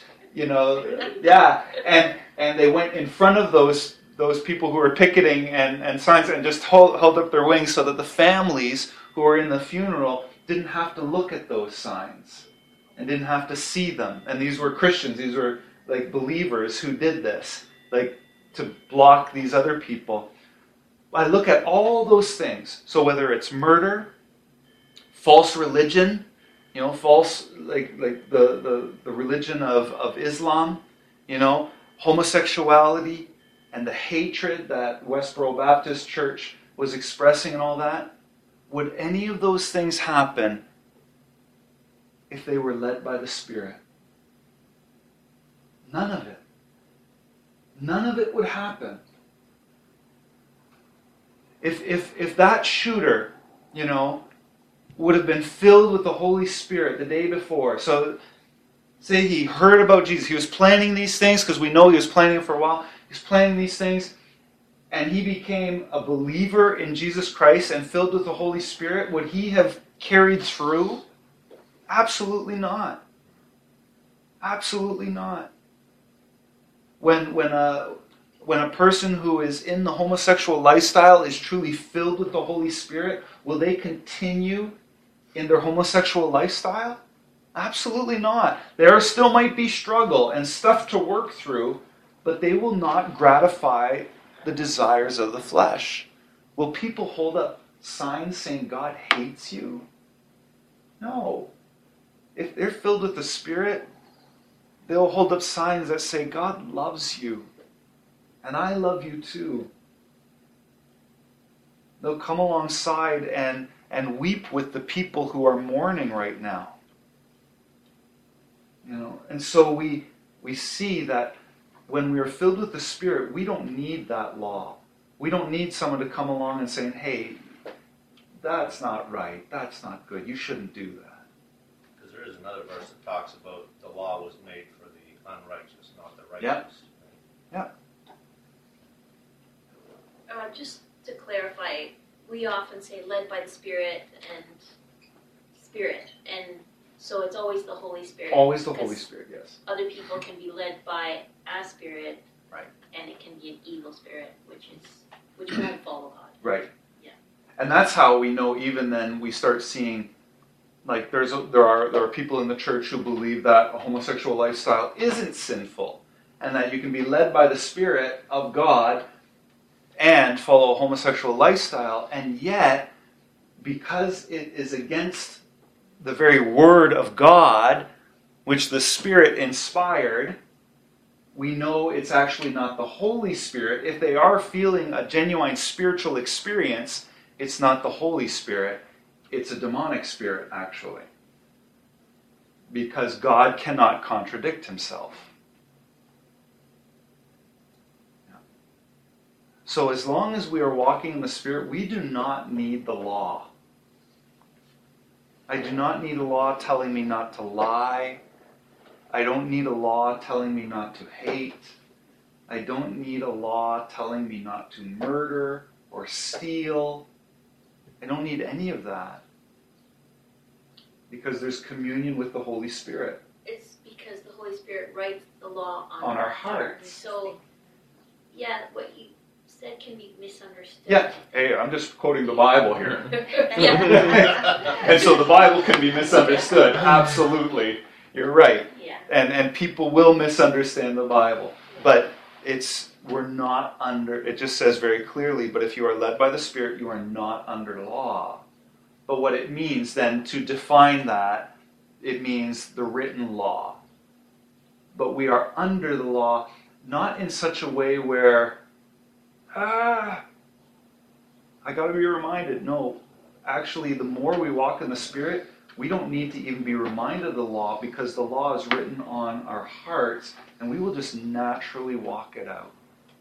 and they went in front of those people who were picketing and signs and just held up their wings so that the families who were in the funeral didn't have to look at those signs and didn't have to see them. And these were Christians, these were like believers who did this, like to block these other people. I look at all those things. So whether it's murder, false religion, false like the religion of Islam, homosexuality, and the hatred that Westboro Baptist Church was expressing and all that, would any of those things happen if they were led by the Spirit? None of it. None of it would happen. If that shooter, would have been filled with the Holy Spirit the day before, so say he heard about Jesus, he was planning these things, because we know he was planning it for a while, he's planning these things, and he became a believer in Jesus Christ and filled with the Holy Spirit, would he have carried through? Absolutely not. Absolutely not. When a person who is in the homosexual lifestyle is truly filled with the Holy Spirit, will they continue in their homosexual lifestyle? Absolutely not. There still might be struggle and stuff to work through, but they will not gratify the desires of the flesh. Will people hold up signs saying God hates you? No. If they're filled with the Spirit, they'll hold up signs that say God loves you, and I love you too. They'll come alongside and weep with the people who are mourning right now. And so we see that when we are filled with the Spirit, we don't need that law. We don't need someone to come along and saying, hey, that's not right, that's not good, you shouldn't do that. Because there is another verse that talks about the law was made for the unrighteous, not the righteous. Yep. Yeah. Just to clarify, we often say led by the Spirit, and so it's always the Holy Spirit. Always the Holy Spirit, yes. Other people can be led by a spirit, right? And it can be an evil spirit, which won't follow God. Right. Yeah. And that's how we know. Even then, we start seeing like there are people in the church who believe that a homosexual lifestyle isn't sinful, and that you can be led by the Spirit of God and follow a homosexual lifestyle, and yet, because it is against the very Word of God, which the Spirit inspired, we know it's actually not the Holy Spirit. If they are feeling a genuine spiritual experience, it's not the Holy Spirit. It's a demonic spirit, actually. Because God cannot contradict himself. So as long as we are walking in the Spirit, we do not need the law. I do not need a law telling me not to lie. I don't need a law telling me not to hate. I don't need a law telling me not to murder or steal. I don't need any of that. Because there's communion with the Holy Spirit. It's because the Holy Spirit writes the law on our hearts. So, yeah, what you said can be misunderstood. Yeah, hey, I'm just quoting the Bible here. Yeah. And so the Bible can be misunderstood. Absolutely. You're right. Yeah. And people will misunderstand the Bible. But we're not under, it just says very clearly, but if you are led by the Spirit, you are not under law. But what it means then, to define that, it means the written law. But we are under the law, not in such a way where, I got to be reminded. No, actually, the more we walk in the Spirit, we don't need to even be reminded of the law, because the law is written on our hearts, and we will just naturally walk it out.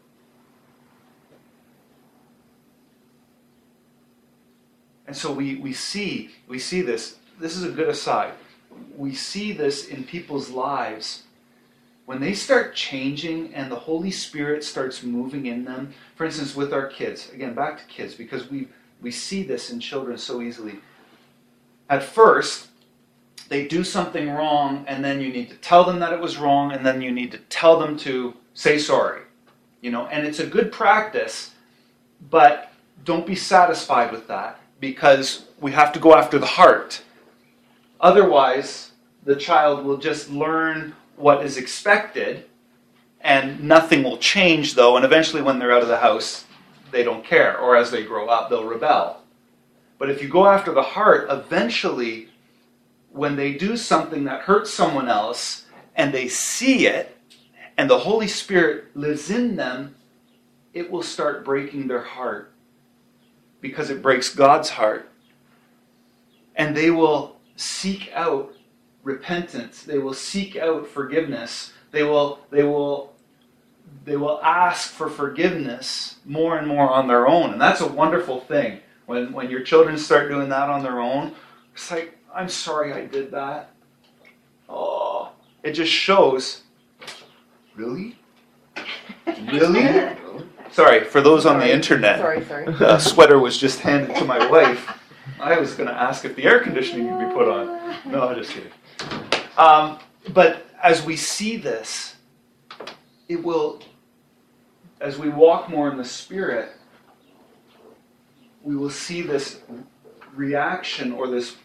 And so we see this. This is a good aside. We see this in people's lives. When they start changing and the Holy Spirit starts moving in them, for instance, with our kids, again, back to kids, because we see this in children so easily. At first, they do something wrong, and then you need to tell them that it was wrong, and then you need to tell them to say sorry. And it's a good practice, but don't be satisfied with that, because we have to go after the heart. Otherwise, the child will just learn what is expected, and nothing will change, though, and eventually when they're out of the house, they don't care, or as they grow up, they'll rebel. But if you go after the heart, eventually, when they do something that hurts someone else, and they see it, and the Holy Spirit lives in them, it will start breaking their heart, because it breaks God's heart. And they will seek out repentance. They will seek out forgiveness. They will ask for forgiveness more and more on their own. And that's a wonderful thing. When your children start doing that on their own, it's like, I'm sorry I did that. Oh, it just shows. Really? Really? Sorry, for those on the internet. Sorry. A sweater was just handed to my wife. I was going to ask if the air conditioning could be put on. No, I'm just kidding. But as we see this, it will, as we walk more in the Spirit, we will see this reaction, or this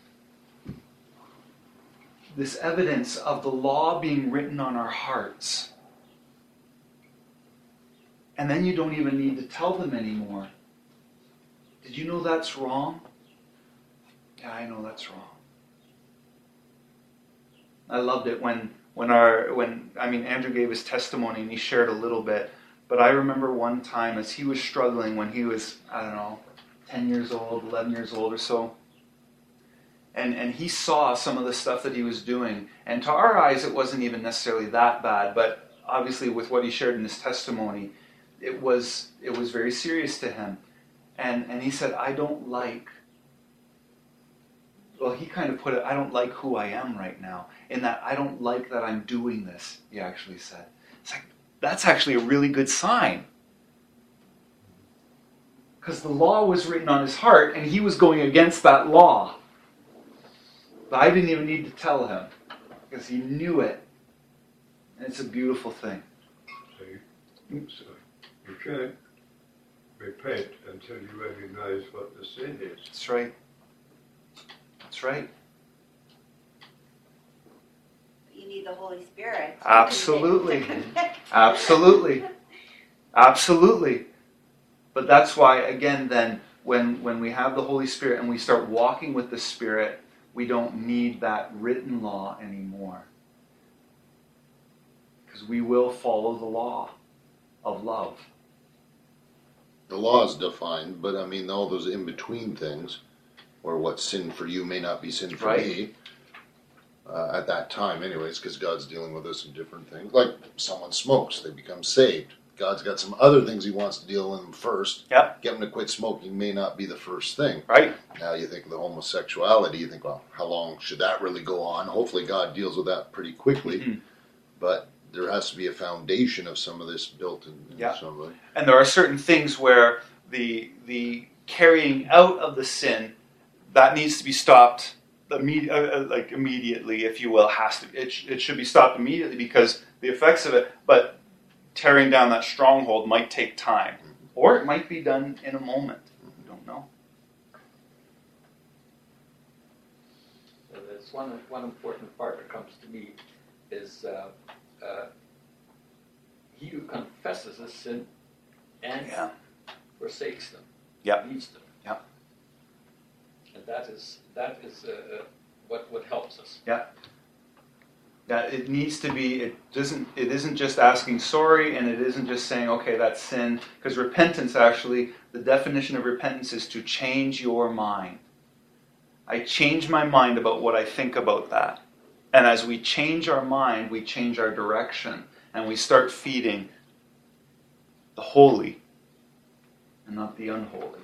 evidence of the law being written on our hearts. And then you don't even need to tell them anymore. Did you know that's wrong? Yeah, I know that's wrong. I loved it when Andrew gave his testimony and he shared a little bit. But I remember one time as he was struggling when he was, 10 years old, 11 years old or so. And he saw some of the stuff that he was doing. And to our eyes, it wasn't even necessarily that bad. But obviously with what he shared in his testimony, it was very serious to him. And he said, he kind of put it, I don't like who I am right now. In that I don't like that I'm doing this, he actually said. It's like, that's actually a really good sign. Because the law was written on his heart, and he was going against that law. But I didn't even need to tell him, because he knew it. And it's a beautiful thing. So you can't repent until you recognize what the sin is. That's right. That's right. the Holy Spirit. Absolutely. Absolutely. Absolutely. But that's why, again, then, when we have the Holy Spirit and we start walking with the Spirit, we don't need that written law anymore. Because we will follow the law of love. The law is defined, but I mean, all those in-between things, or what's sin for you may not be sin for Right. me, at that time anyways, because God's dealing with us in different things. Like someone smokes, they become saved. God's got some other things he wants to deal with them first. Yep. Get them to quit smoking may not be the first thing. Right? Now you think of the homosexuality, you think, well, how long should that really go on? Hopefully God deals with that pretty quickly. Mhm. But there has to be a foundation of some of this built in Yeah. some way. And there are certain things where the carrying out of the sin, that needs to be stopped immediately, if you will. It should be stopped immediately because the effects of it, but tearing down that stronghold might take time. Or it might be done in a moment. We don't know. So that's one important part that comes to me is he who confesses his sin and Yeah. forsakes them, Yep. leaves them. Yep. And that is what helps us. That it needs to be. It isn't just asking sorry, and it isn't just saying, okay, that's sin. Because repentance, actually, the definition of repentance is to change your mind. I change my mind about what I think about that. And as we change our mind, we change our direction. And we start feeding the holy and not the unholy.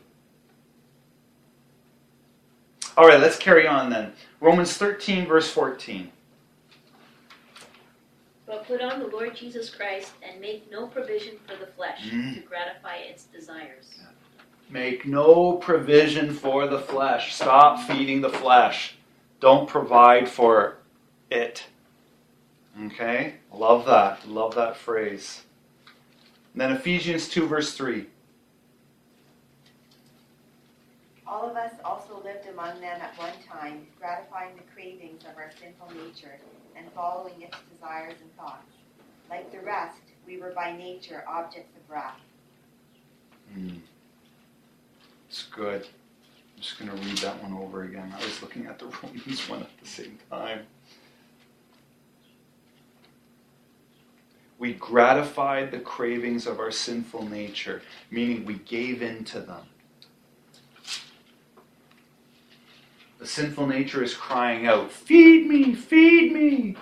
All right, let's carry on then. Romans 13, verse 14. But put on the Lord Jesus Christ and make no provision for the flesh to gratify its desires. Make no provision for the flesh. Stop feeding the flesh. Don't provide for it. Okay? Love that. Love that phrase. And then Ephesians 2, verse 3. All of us also lived among them at one time, gratifying the cravings of our sinful nature and following its desires and thoughts. Like the rest, we were by nature objects of wrath. It's good. I'm just going to read that one over again. I was looking at the Romans one at the same time. We gratified the cravings of our sinful nature, meaning we gave in to them. The sinful nature is crying out, feed me, feed me.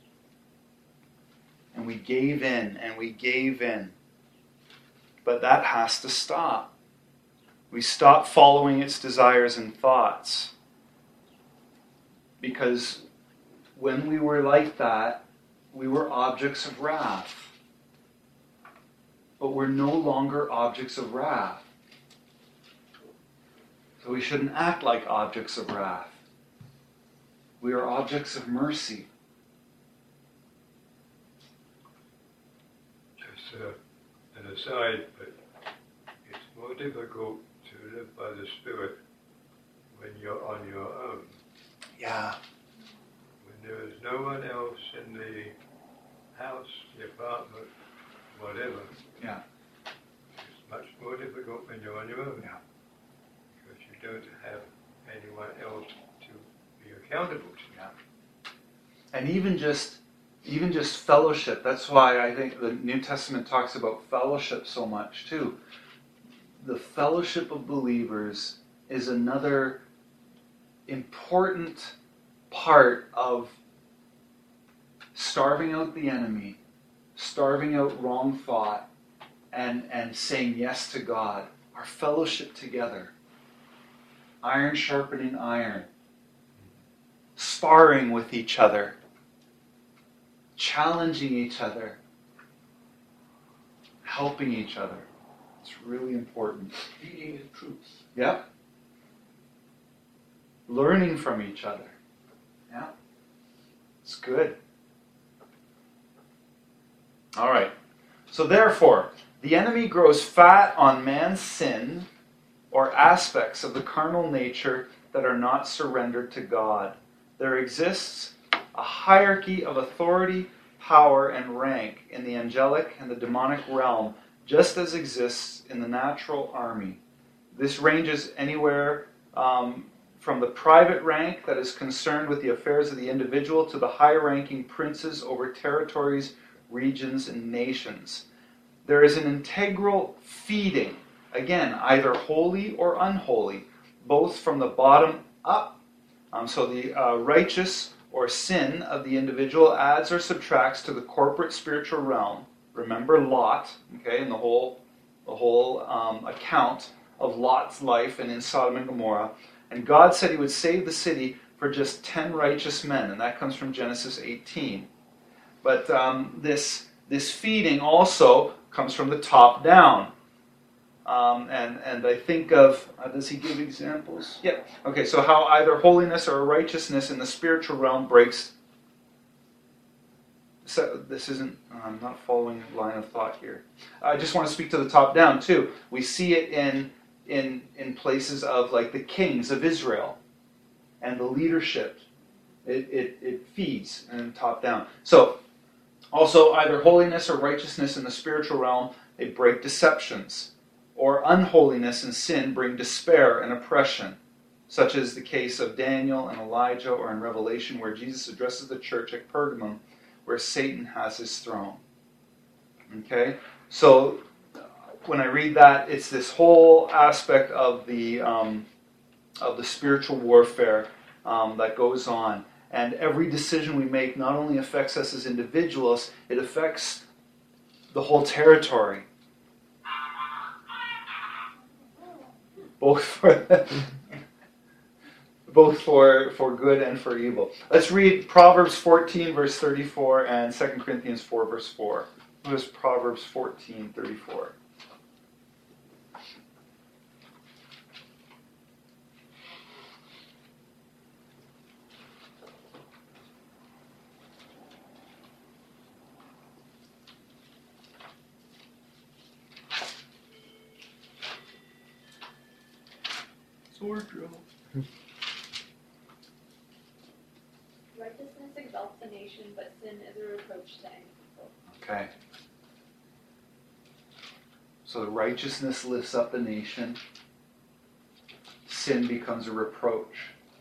And we gave in, and we gave in. But that has to stop. We stop following its desires and thoughts. Because when we were like that, we were objects of wrath. But we're no longer objects of wrath. So we shouldn't act like objects of wrath. We are objects of mercy. Just an aside, but it's more difficult to live by the Spirit when you're on your own. Yeah. When there is no one else in the house, the apartment, whatever. Yeah. It's much more difficult when you're on your own. Yeah. Because you don't have anyone else to be accountable to. Yeah. And even just fellowship. That's why I think the New Testament talks about fellowship so much too. The fellowship of believers is another important part of starving out the enemy, starving out wrong thought, and saying yes to God. Our fellowship together. Iron sharpening iron. Sparring with each other. Challenging each other. Helping each other. It's really important. Speaking the truth. Yep. Learning from each other. Yeah. It's good. All right. So therefore, the enemy grows fat on man's sin or aspects of the carnal nature that are not surrendered to God. There exists a hierarchy of authority, power, and rank in the angelic and the demonic realm, just as exists in the natural army. This ranges anywhere from the private rank that is concerned with the affairs of the individual to the high-ranking princes over territories, regions, and nations. There is an integral feeding, again, either holy or unholy, both from the bottom up. So the righteous or sin of the individual adds or subtracts to the corporate spiritual realm. Remember Lot, okay, and the whole account of Lot's life and in Sodom and Gomorrah. And God said he would save the city for just 10 righteous men, and that comes from Genesis 18. But this feeding also comes from the top down. And I think of, does he give examples? Yeah. Okay, so how either holiness or righteousness in the spiritual realm breaks. So this isn't, I'm not following a line of thought here. I just want to speak to the top down too. We see it in places of like the kings of Israel and the leadership. It feeds and top down. So also either holiness or righteousness in the spiritual realm, they break deceptions. Or unholiness and sin bring despair and oppression, such as the case of Daniel and Elijah, or in Revelation where Jesus addresses the church at Pergamum, where Satan has his throne. Okay? So when I read that, it's this whole aspect of the spiritual warfare that goes on. And every decision we make not only affects us as individuals, it affects the whole territory. Both for good and for evil. Let's read Proverbs 14, verse 34, and 2 Corinthians 4, verse 4. What is Proverbs 14, 34? Sword drill. Righteousness exalts a nation, but sin is a reproach to any people. Okay. So righteousness lifts up a nation. Sin becomes a reproach.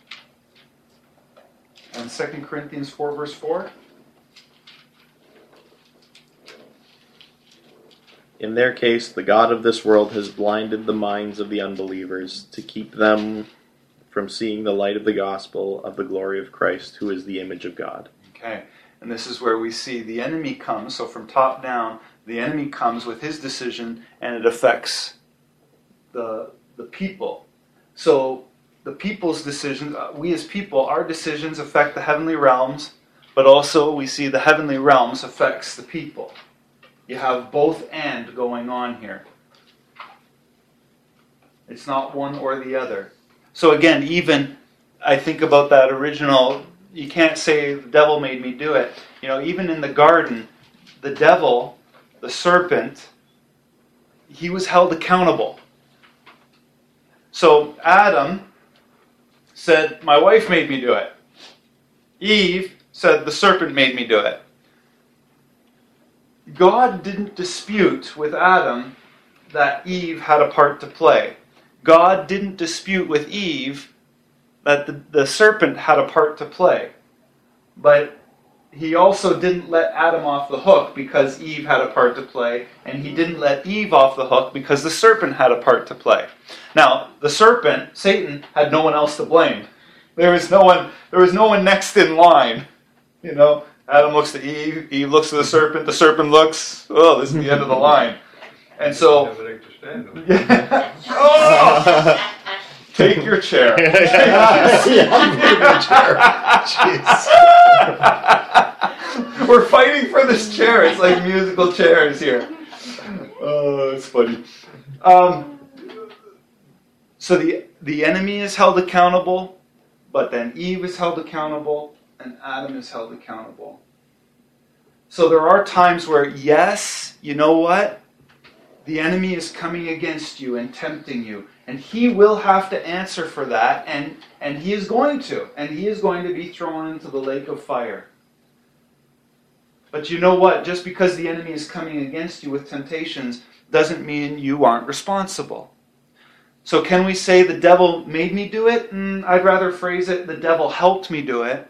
And 2 Corinthians 4, verse 4? In their case, the God of this world has blinded the minds of the unbelievers to keep them from seeing the light of the gospel of the glory of Christ, who is the image of God. Okay. And this is where we see the enemy comes. So from top down, the enemy comes with his decision, and it affects the people. So the people's decisions, we as people, our decisions affect the heavenly realms, but also we see the heavenly realms affects the people. You have both and going on here. It's not one or the other. So again, even I think about that original, you can't say the devil made me do it. You know, even in the garden, the devil, the serpent, he was held accountable. So Adam said, my wife made me do it. Eve said, the serpent made me do it. God didn't dispute with Adam that Eve had a part to play. God didn't dispute with Eve that the serpent had a part to play. But he also didn't let Adam off the hook because Eve had a part to play, and he didn't let Eve off the hook because the serpent had a part to play. Now, the serpent, Satan, had no one else to blame. There was no one next in line, you know. Adam looks to Eve, Eve looks to the serpent looks, oh, this is the end of the line. And so... Everything to stand on. Oh! Take your chair. We're fighting for this chair. It's like musical chairs here. Oh, it's funny. So the enemy is held accountable, but then Eve is held accountable, and Adam is held accountable. So there are times where, yes, you know what? The enemy is coming against you and tempting you. And he will have to answer for that. And he is going to. And he is going to be thrown into the lake of fire. But you know what? Just because the enemy is coming against you with temptations doesn't mean you aren't responsible. So can we say the devil made me do it? I'd rather phrase it, the devil helped me do it.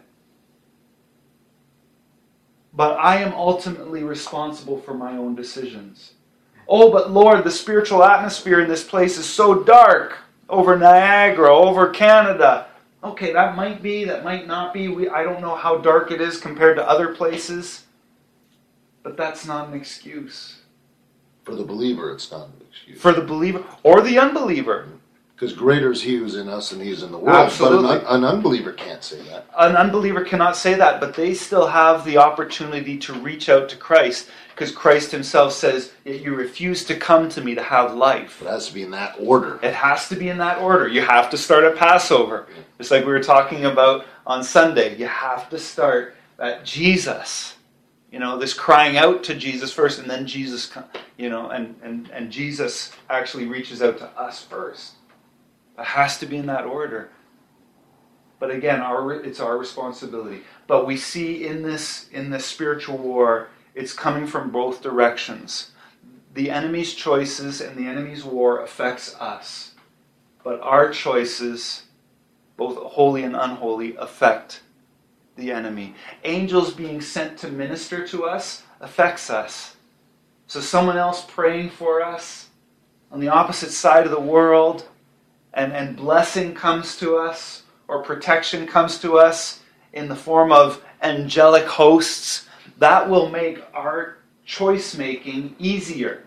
But I am ultimately responsible for my own decisions. Oh, but Lord, the spiritual atmosphere in this place is so dark. Over Niagara, over Canada. Okay, that might be, that might not be. I don't know how dark it is compared to other places. But that's not an excuse. For the believer, it's not an excuse. For the believer or the unbeliever. Because greater is he who's in us than he is in the world. Absolutely. But an unbeliever can't say that. An unbeliever cannot say that, but they still have the opportunity to reach out to Christ. Because Christ himself says, you refuse to come to me to have life. It has to be in that order. It has to be in that order. You have to start at Passover. Just like we were talking about on Sunday. You have to start at Jesus. You know, this crying out to Jesus first, and then Jesus, you know, and Jesus actually reaches out to us first. It has to be in that order. But again, it's our responsibility. But we see in this spiritual war, it's coming from both directions. The enemy's choices and the enemy's war affects us. But our choices, both holy and unholy, affect the enemy. Angels being sent to minister to us affects us. So someone else praying for us on the opposite side of the world, and blessing comes to us, or protection comes to us in the form of angelic hosts, that will make our choice making easier.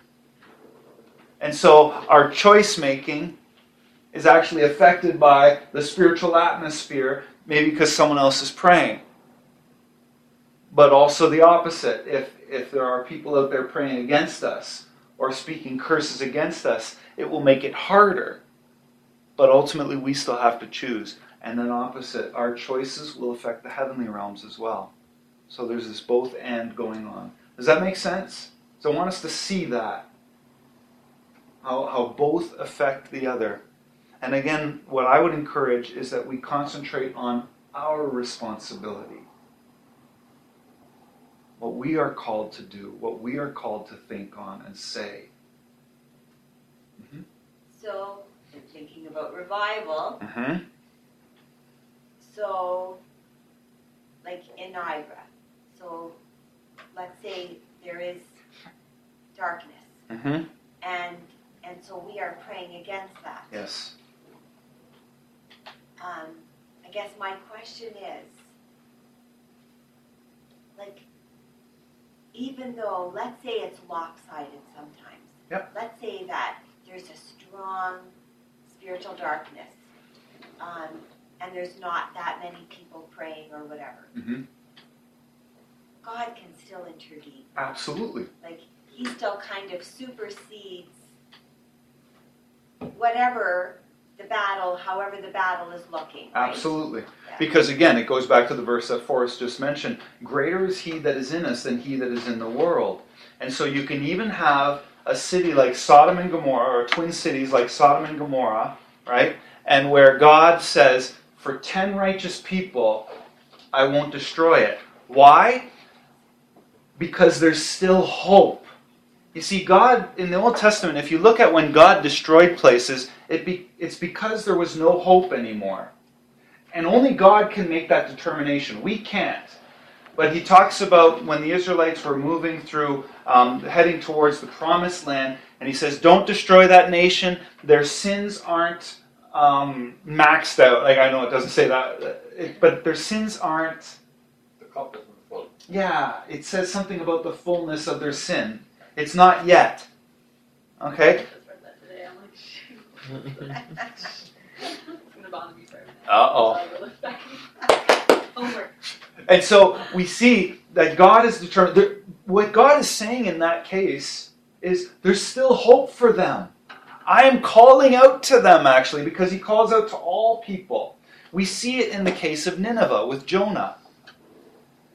And so our choice making is actually affected by the spiritual atmosphere, maybe because someone else is praying. But also the opposite. If there are people out there praying against us or speaking curses against us, it will make it harder. But ultimately we still have to choose. And then opposite, our choices will affect the heavenly realms as well. So there's this both and going on. Does that make sense? So I want us to see that. How both affect the other. And again, what I would encourage is that we concentrate on our responsibility. What we are called to do, what we are called to think on and say. Mm-hmm. So, I'm thinking about revival. Mm-hmm. So, like in Niagara. So, let's say there is darkness. Mm-hmm. And so we are praying against that. Yes. I guess my question is, like, even though, let's say it's lopsided sometimes. Yep. Let's say that there's a strong spiritual darkness, and there's not that many people praying or whatever. Mm-hmm. God can still intervene. Absolutely. Like, he still kind of supersedes whatever the battle, however the battle is looking. Right? Absolutely. Yeah. Because again, it goes back to the verse that Forrest just mentioned. Greater is he that is in us than he that is in the world. And so you can even have a city like Sodom and Gomorrah, or twin cities like Sodom and Gomorrah, right? And where God says, for 10 righteous people, I won't destroy it. Why? Because there's still hope. You see, God, in the Old Testament, if you look at when God destroyed places, it's because there was no hope anymore. And only God can make that determination. We can't. But he talks about when the Israelites were moving through, heading towards the Promised Land, and he says, don't destroy that nation. Their sins aren't maxed out. Like, I know it doesn't say that, but their sins aren't... The cup isn't full. Yeah, it says something about the fullness of their sin. It's not yet. Okay? I just read that today. I'm like, shoot. It's going to bother me for a minute. Uh-oh. So I go look back. Homework. And so we see that God is determined. What God is saying in that case is there's still hope for them. I am calling out to them, actually, because he calls out to all people. We see it in the case of Nineveh with Jonah.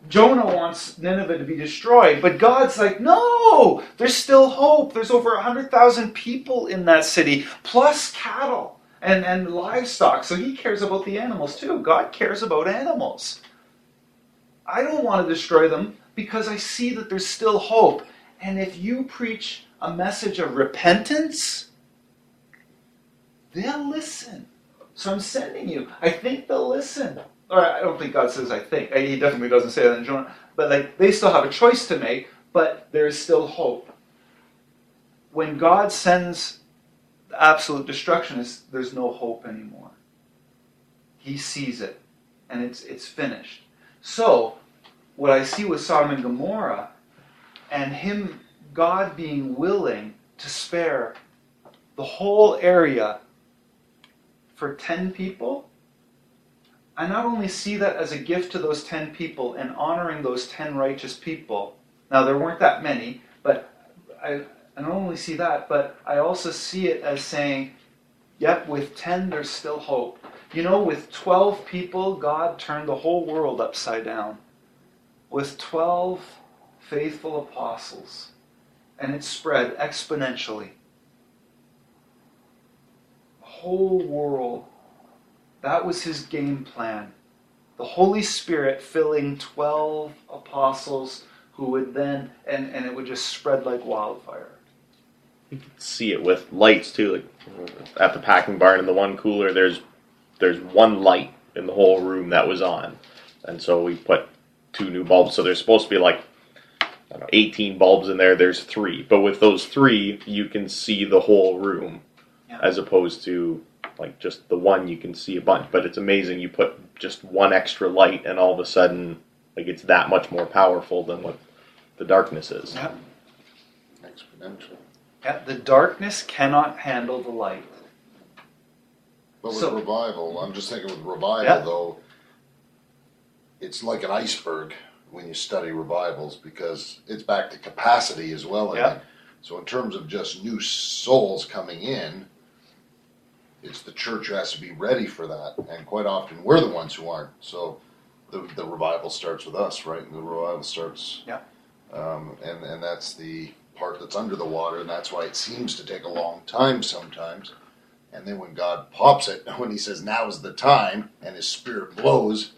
Jonah wants Nineveh to be destroyed, but God's like, no, there's still hope. There's over 100,000 people in that city, plus cattle and livestock. So he cares about the animals too. God cares about animals. I don't want to destroy them because I see that there's still hope. And if you preach a message of repentance, they'll listen. So I'm sending you. I think they'll listen. Or I don't think God says I think. He definitely doesn't say that in Jonah. But like they still have a choice to make, but there is still hope. When God sends absolute destruction, there's no hope anymore. He sees it, and it's finished. So, what I see with Sodom and Gomorrah, and God being willing to spare the whole area for 10 people, I not only see that as a gift to those 10 people and honoring those 10 righteous people. Now, there weren't that many, but I not only see that, but I also see it as saying, yep, with 10 there's still hope. You know, with 12 people, God turned the whole world upside down. With 12 faithful apostles, and it spread exponentially. The whole world. That was his game plan. The Holy Spirit filling 12 apostles who would then, and it would just spread like wildfire. You can see it with lights too. Like at the packing barn in the one cooler, there's one light in the whole room that was on. And so we put 2 new bulbs. So there's supposed to be like, I don't know, 18 bulbs in there. There's 3. But with those 3, you can see the whole room. Yeah. As opposed to like just the one, you can see a bunch. But it's amazing. You put just one extra light and all of a sudden, like it's that much more powerful than what the darkness is. Yeah. Exponential. Yeah, the darkness cannot handle the light. But with revival, I'm just thinking with revival though, it's like an iceberg when you study revivals because it's back to capacity as well. Yeah. So in terms of just new souls coming in, it's the church who has to be ready for that. And quite often we're the ones who aren't. So the revival starts with us, right? And the revival starts, and that's the part that's under the water, and that's why it seems to take a long time sometimes. And then when God pops it, when he says, now is the time, and his Spirit blows,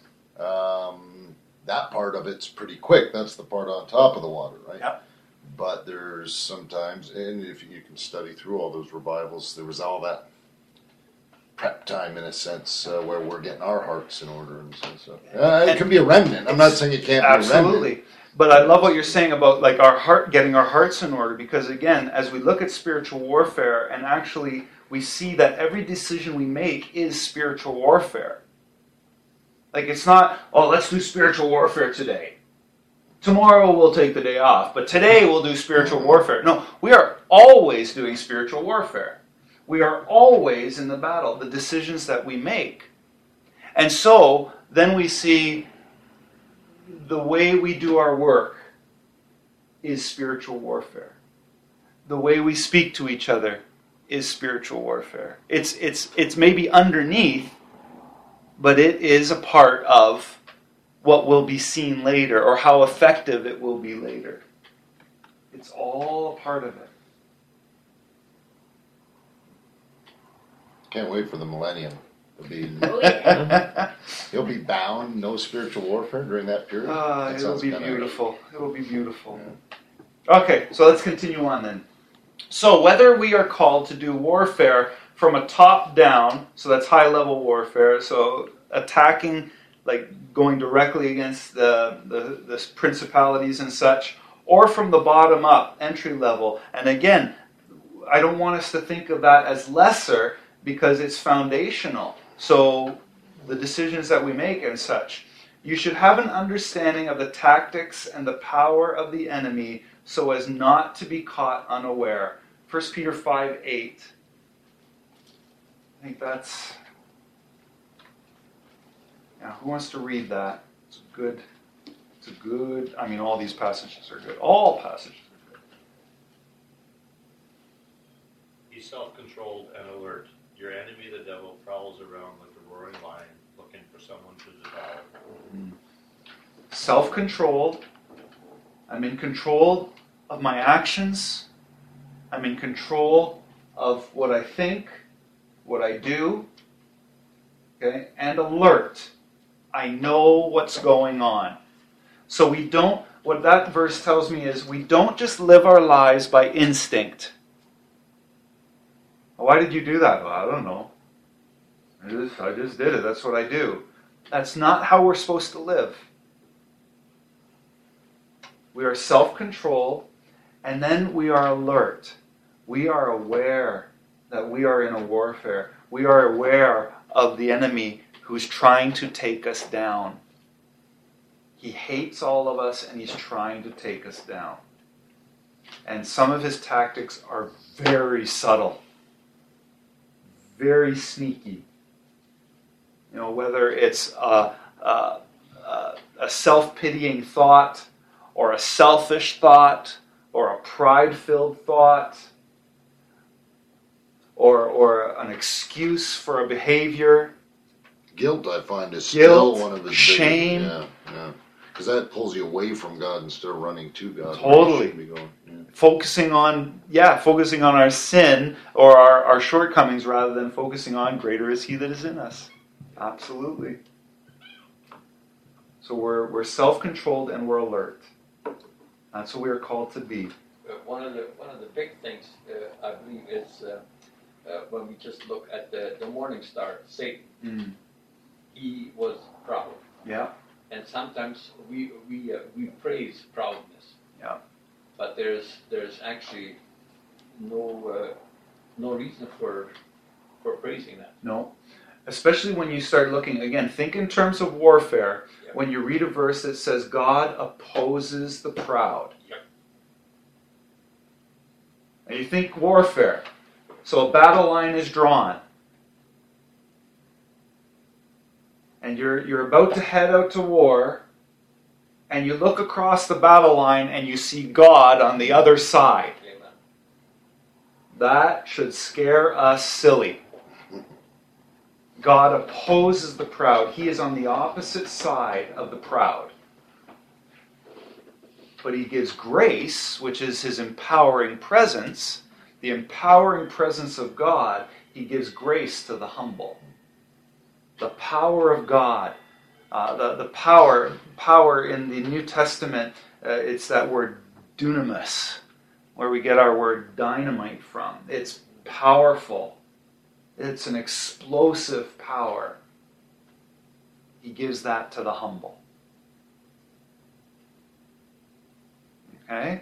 that part of it's pretty quick. That's the part on top of the water, right? Yep. But there's sometimes, and if you can study through all those revivals, there was all that prep time in a sense where we're getting our hearts in order. And so it can be a remnant. I'm not saying it can't be a remnant. Absolutely. But I love what you're saying about like our heart, getting our hearts in order, because again, as we look at spiritual warfare, and actually we see that every decision we make is spiritual warfare. Like it's not, oh, let's do spiritual warfare today. Tomorrow we'll take the day off, but today we'll do spiritual warfare. No, we are always doing spiritual warfare. We are always in the battle, the decisions that we make. And so then we see the way we do our work is spiritual warfare. The way we speak to each other is spiritual warfare. It's maybe underneath, but it is a part of what will be seen later or how effective it will be later. It's all a part of it. Can't wait for the millennium. Oh, He'll be bound, no spiritual warfare during that period. It'll be beautiful. It'll be beautiful. Yeah. Okay, so let's continue on then. So whether we are called to do warfare from a top down, so that's high level warfare, so attacking, like going directly against the principalities and such, or from the bottom up, entry level. And again, I don't want us to think of that as lesser because it's foundational. So the decisions that we make and such, you should have an understanding of the tactics and the power of the enemy so as not to be caught unaware. 1 Peter 5:8. I think that's... Yeah, who wants to read that? It's a good, I mean, all these passages are good. All passages are good. Be self-controlled and alert. Your enemy, the devil, prowls around like a roaring lion, looking for someone to devour. self-controlled. I'm in control of my actions. I'm in control of what I think, what I do. Okay? And alert. I know what's going on. So we don't, what that verse tells me is we don't just live our lives by instinct. Why did you do that? Well, I don't know. I just did it. That's what I do. That's not how we're supposed to live. We are self-controlled, and then we are alert. We are aware that we are in a warfare. We are aware of the enemy who's trying to take us down. He hates all of us, and he's trying to take us down. And some of his tactics are very subtle, very sneaky. You know, whether it's a self-pitying thought, or a selfish thought, or a pride-filled thought, or an excuse for a behavior. Guilt, I find, is Guilt, still one of the shame. Yeah. Because that pulls you away from God instead of running to God. Totally. Be going. Yeah. Focusing on our sin or our shortcomings rather than focusing on greater is He that is in us. Absolutely. So we're self-controlled and we're alert. That's what we are called to be. One of the big things I believe is when we just look at the morning star, Satan. Mm. He was proud. Yeah. And sometimes we praise proudness. Yeah. But there's actually no reason for praising that. No. Especially when you start looking, again, think in terms of warfare. Yep. When you read a verse that says God opposes the proud. Yep. And you think warfare. So a battle line is drawn. And you're about to head out to war, and you look across the battle line and you see God on the other side. Amen. That should scare us silly. God opposes the proud. He is on the opposite side of the proud. But He gives grace, which is His empowering presence, the empowering presence of God. He gives grace to the humble. The power of God, the power in the New Testament, it's that word dunamis, where we get our word dynamite from. It's powerful. It's an explosive power. He gives that to the humble. Okay?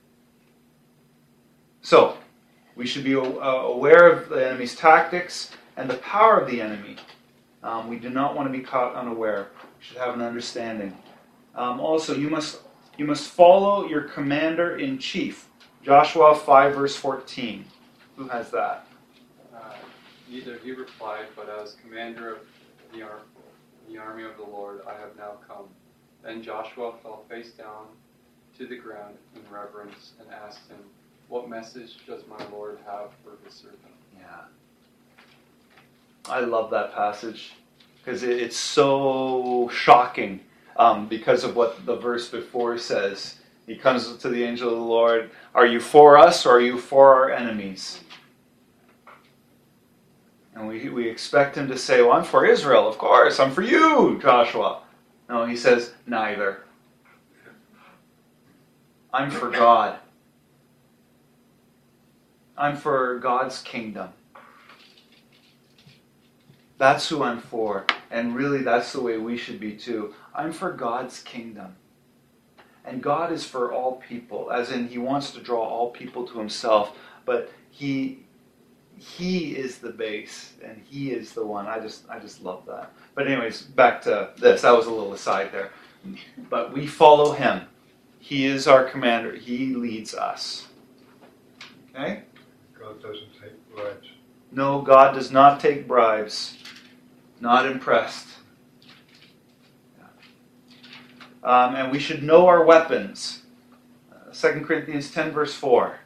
So, we should be aware of the enemy's tactics and the power of the enemy. We do not want to be caught unaware. We should have an understanding. Also, you must follow your commander-in-chief. Joshua 5, verse 14. Who has that? Neither he replied, but as commander of the army of the Lord, I have now come. Then Joshua fell face down to the ground in reverence and asked him, "What message does my Lord have for his servant?" Yeah. I love that passage because it's so shocking because of what the verse before says. He comes to the angel of the Lord, "Are you for us or are you for our enemies?" And we expect him to say, "Well, I'm for Israel, of course. I'm for you, Joshua." No, he says, "Neither. I'm for God. I'm for God's kingdom. That's who I'm for." And really, that's the way we should be too. I'm for God's kingdom. And God is for all people, as in He wants to draw all people to Himself. But He is the base, and He is the one. I just love that. But anyways, back to this. That was a little aside there. But we follow Him. He is our commander. He leads us. Okay? God doesn't take bribes. No, God does not take bribes. Not impressed. And we should know our weapons. 2 Corinthians 10, verse 4.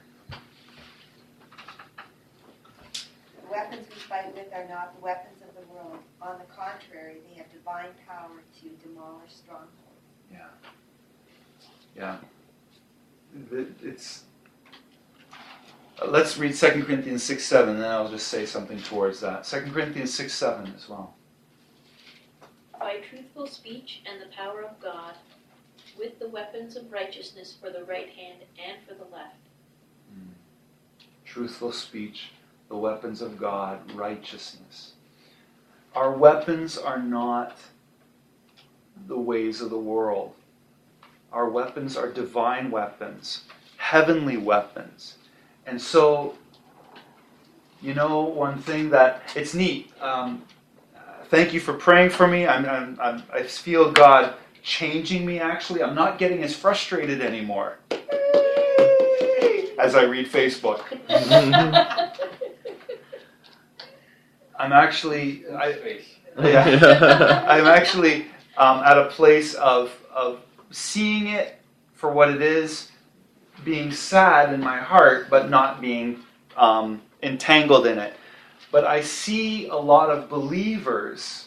The weapons we fight with are not the weapons of the world. On the contrary, they have divine power to demolish strongholds. Yeah. It's. Let's read 2 Corinthians 6:7, then I'll just say something towards that. 2 Corinthians 6:7 as well. By truthful speech and the power of God, with the weapons of righteousness for the right hand and for the left. Truthful speech, the weapons of God, righteousness. Our weapons are not the ways of the world. Our weapons are divine weapons, heavenly weapons. And so, one thing that, it's neat. Thank you for praying for me. I feel God changing me, actually. I'm not getting as frustrated anymore as I read Facebook. I'm actually... I'm actually at a place of seeing it for what it is, being sad in my heart, but not being entangled in it. But I see a lot of believers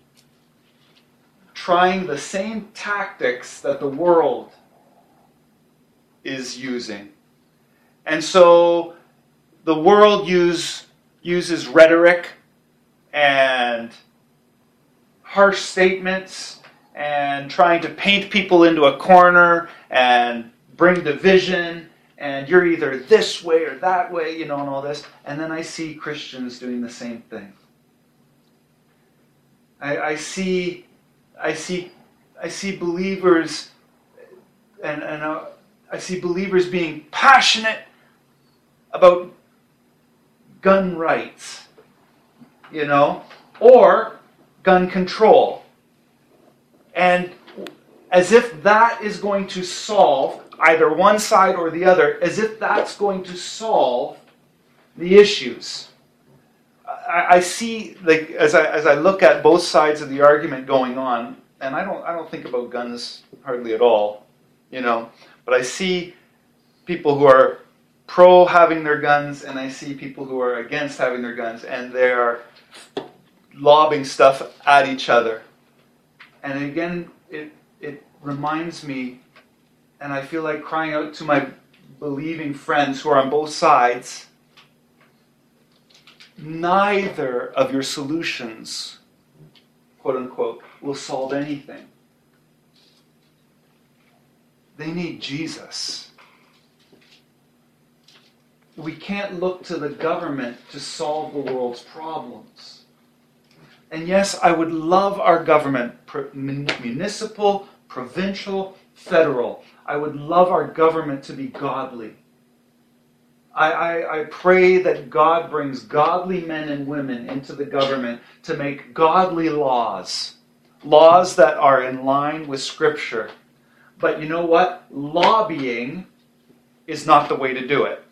trying the same tactics that the world is using. And so the world uses rhetoric and harsh statements and trying to paint people into a corner and bring division, and you're either this way or that way, and all this. And then I see Christians doing the same thing. I see believers, and I see believers being passionate about gun rights, or gun control. And as if that is going to solve either one side or the other, as if that's going to solve the issues. I see, as I look at both sides of the argument going on, and I don't think about guns hardly at all, but I see people who are pro having their guns, and I see people who are against having their guns, and they are lobbing stuff at each other. And again, it reminds me, and I feel like crying out to my believing friends who are on both sides, neither of your solutions, quote unquote, will solve anything. They need Jesus. We can't look to the government to solve the world's problems. And yes, I would love our government, municipal, provincial, federal. I would love our government to be godly. I pray that God brings godly men and women into the government to make godly laws. Laws that are in line with Scripture. But you know what? Lobbying is not the way to do it.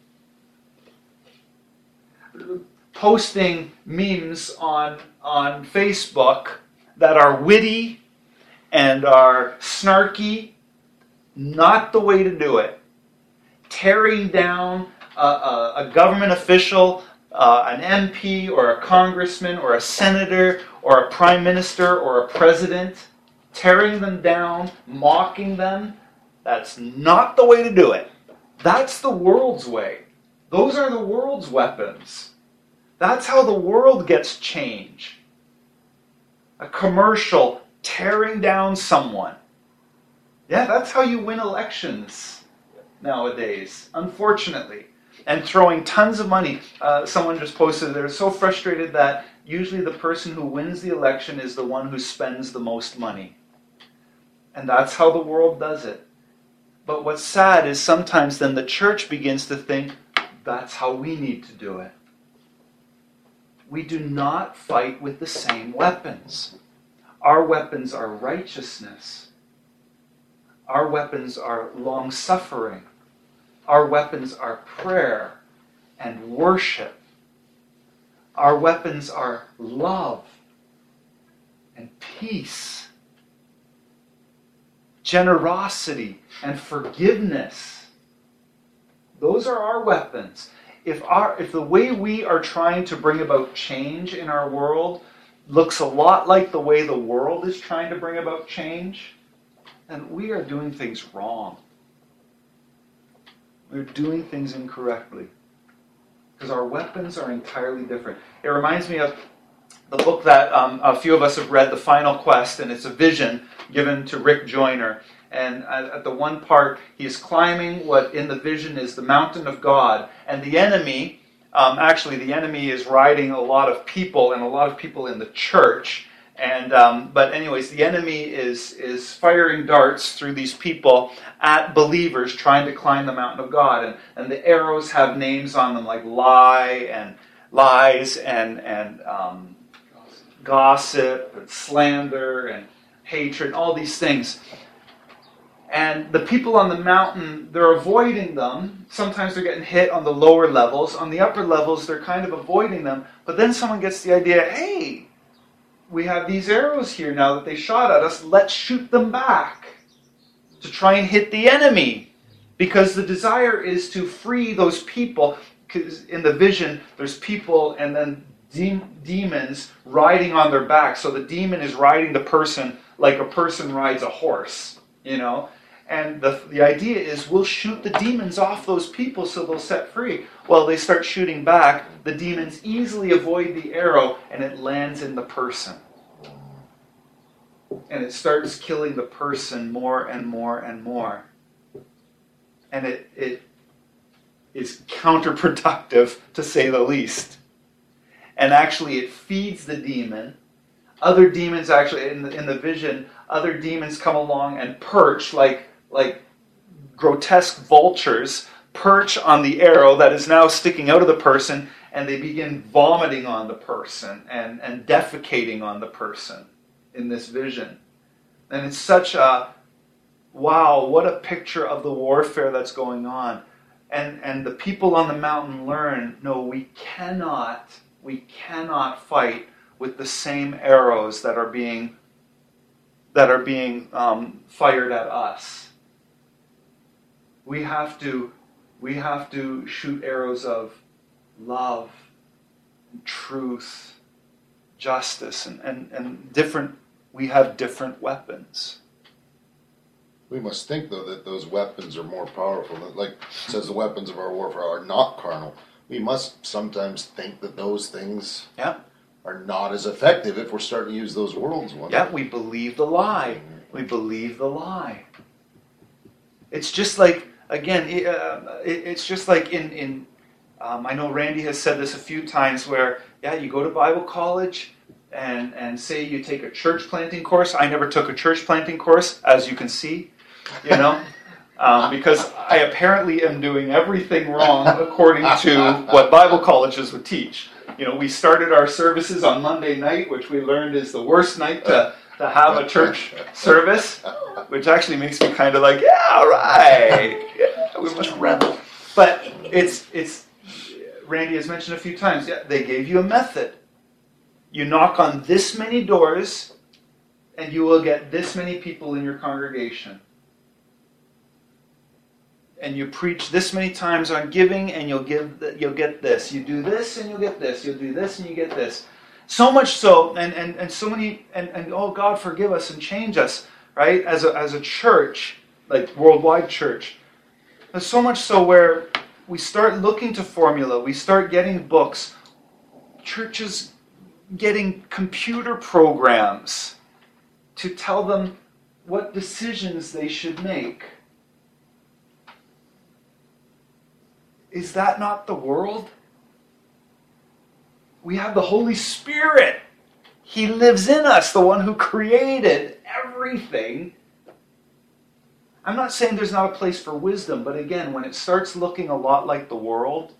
Posting memes on Facebook that are witty and are snarky, not the way to do it. Tearing down a government official, an MP or a congressman or a senator or a prime minister or a president, tearing them down, mocking them, that's not the way to do it. That's the world's way. Those are the world's weapons. That's how the world gets change. A commercial tearing down someone. Yeah, that's how you win elections nowadays, unfortunately. And throwing tons of money. Someone just posted, they're so frustrated that usually the person who wins the election is the one who spends the most money. And that's how the world does it. But what's sad is sometimes then the church begins to think, that's how we need to do it. We do not fight with the same weapons. Our weapons are righteousness. Our weapons are long-suffering. Our weapons are prayer and worship. Our weapons are love and peace, generosity and forgiveness. Those are our weapons. If the way we are trying to bring about change in our world looks a lot like the way the world is trying to bring about change, And we are doing things wrong. We're doing things incorrectly. Because our weapons are entirely different. It reminds me of the book that a few of us have read, The Final Quest, and it's a vision given to Rick Joyner. And at the one part, he is climbing what in the vision is the mountain of God. And the enemy, the enemy is riding a lot of people, and a lot of people in the church. And but anyways, the enemy is firing darts through these people at believers trying to climb the mountain of God. And the arrows have names on them like lies and gossip and slander and hatred, all these things. And the people on the mountain, they're avoiding them. Sometimes they're getting hit on the lower levels. On the upper levels, they're kind of avoiding them. But then someone gets the idea, hey, we have these arrows here now that they shot at us. Let's shoot them back to try and hit the enemy. Because the desire is to free those people. Because in the vision, there's people and then demons riding on their back. So the demon is riding the person like a person rides a horse, you know. And the idea is we'll shoot the demons off those people so they'll set free. Well, they start shooting back. The demons easily avoid the arrow and it lands in the person. And it starts killing the person more and more and more. And it is counterproductive, to say the least. And actually it feeds the demon. Other demons actually, in the vision, other demons come along and perch like grotesque vultures, perch on the arrow that is now sticking out of the person, and they begin vomiting on the person and defecating on the person in this vision. And it's such a, wow, what a picture of the warfare that's going on. And the people on the mountain learn, no, we cannot fight with the same arrows that are being fired at us. We have to shoot arrows of love, truth, justice, and different. We have different weapons. We must think, though, that those weapons are more powerful. Like it says, the weapons of our warfare are not carnal. We must sometimes think that those things are not as effective if we're starting to use those world's ones. Yeah, we believe the lie. We believe the lie. It's just like, again, it's just like in I know Randy has said this a few times where, you go to Bible college and say you take a church planting course. I never took a church planting course, as you can see, because I apparently am doing everything wrong according to what Bible colleges would teach. We started our services on Monday night, which we learned is the worst night to have a church service, which actually makes me kind of like, yeah, all right, yeah, we must rebel. But it's Randy has mentioned a few times, they gave you a method. You knock on this many doors, and you will get this many people in your congregation. And you preach this many times on giving, and you'll get this. You do this, and you'll get this. You'll do this, and you get this. So much so, and so many, and oh God, forgive us and change us, right? As a church, like worldwide church. There's so much so where we start looking to formula. We start getting books. Churches getting computer programs to tell them what decisions they should make. Is that not the world? We have the Holy Spirit. He lives in us, the one who created everything. I'm not saying there's not a place for wisdom, but again, when it starts looking a lot like the world,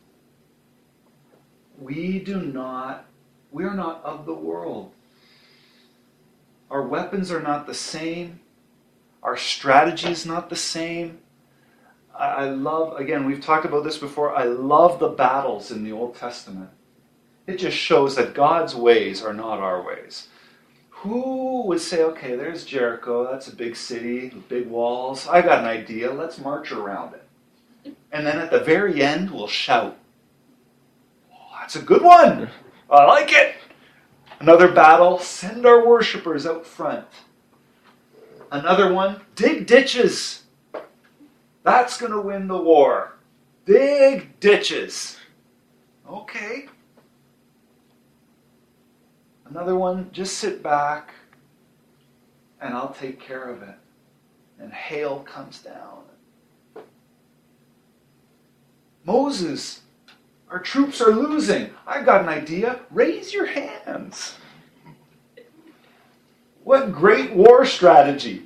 we are not of the world. Our weapons are not the same. Our strategy is not the same. I love, again, we've talked about this before, I love the battles in the Old Testament. It just shows that God's ways are not our ways. Who would say, okay, there's Jericho, that's a big city, big walls. I got an idea, let's march around it. And then at the very end, we'll shout, oh, that's a good one. I like it. Another battle, send our worshipers out front. Another one, dig ditches. That's going to win the war. Dig ditches. Okay. Another one, just sit back and I'll take care of it. And hail comes down. Moses, our troops are losing. I've got an idea. Raise your hands. What great war strategy.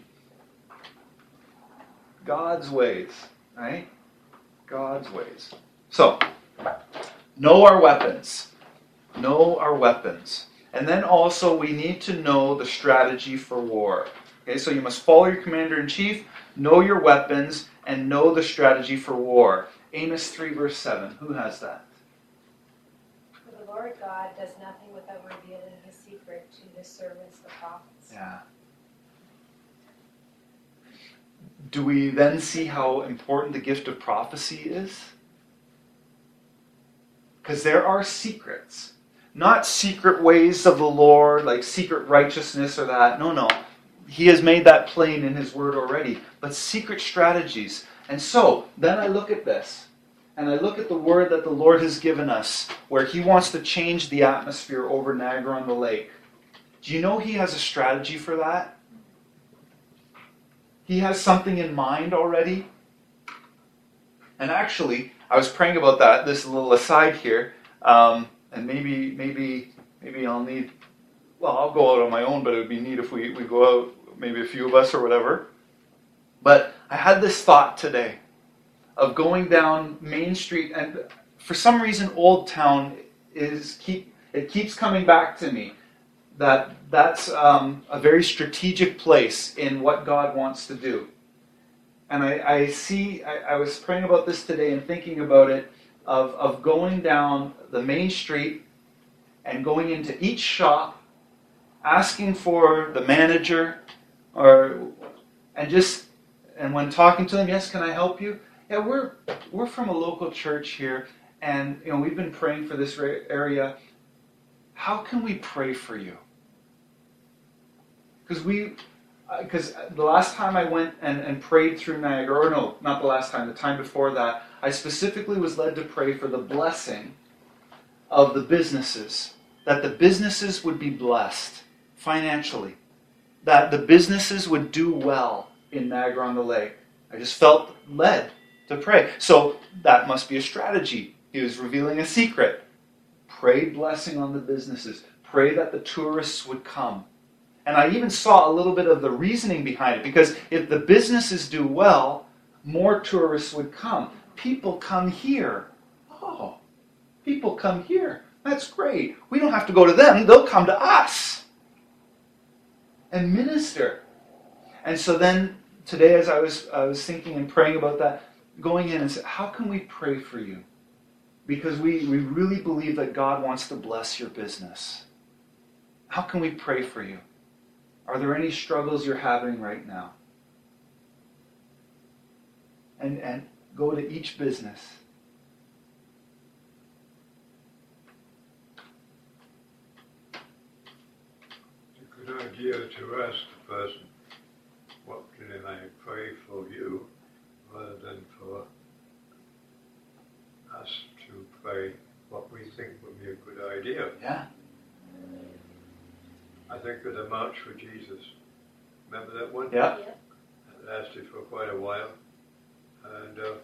God's ways, right? God's ways. So, know our weapons. Know our weapons. And then also we need to know the strategy for war. Okay, so you must follow your commander-in-chief, know your weapons, and know the strategy for war. Amos 3 verse 7. Who has that? For the Lord God does nothing without revealing his secret to his servants, the prophets. Yeah. Do we then see how important the gift of prophecy is? Because there are secrets. Not secret ways of the Lord, like secret righteousness or that. No. He has made that plain in his word already. But secret strategies. And so, then I look at this. And I look at the word that the Lord has given us, where he wants to change the atmosphere over Niagara-on-the-Lake. Do you know he has a strategy for that? He has something in mind already. And actually, I was praying about that, this little aside here, and maybe I'll need, well, I'll go out on my own, but it would be neat if we go out, maybe a few of us or whatever. But I had this thought today of going down Main Street, and for some reason Old Town keeps coming back to me. That's a very strategic place in what God wants to do. And I was praying about this today and thinking about it, of going down the main street and going into each shop, asking for the manager, and when talking to them, yes, can I help you? Yeah, we're from a local church here, and we've been praying for this area. How can we pray for you? Because the last time I went and prayed through Niagara, or no, not the last time, the time before that, I specifically was led to pray for the blessing of the businesses, that the businesses would be blessed financially, that the businesses would do well in Niagara-on-the-Lake. I just felt led to pray. So that must be a strategy. He was revealing a secret. Pray blessing on the businesses. Pray that the tourists would come. And I even saw a little bit of the reasoning behind it, because if the businesses do well, more tourists would come. People come here. Oh, people come here. That's great. We don't have to go to them. They'll come to us and minister. And so then today, as I was thinking and praying about that, going in and saying, how can we pray for you? Because we really believe that God wants to bless your business. How can we pray for you? Are there any struggles you're having right now? And go to each business. It's a good idea to ask the person, what can I pray for you, rather than for us to pray what we think would be a good idea. Yeah. I think of the March for Jesus. Remember that one? Yeah. Yeah. It lasted for quite a while. And in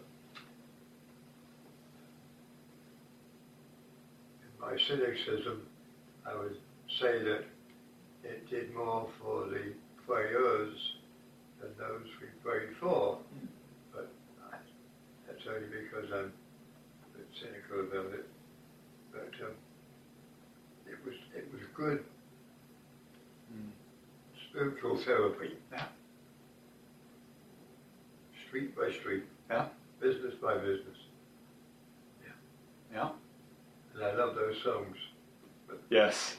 my cynicism, I would say that it did more for the prayers than those we prayed for. But that's only because I'm a bit cynical about it. But it was good spiritual therapy. Yeah. Street by street. Yeah. Business by business. Yeah. And I love those songs. Yes.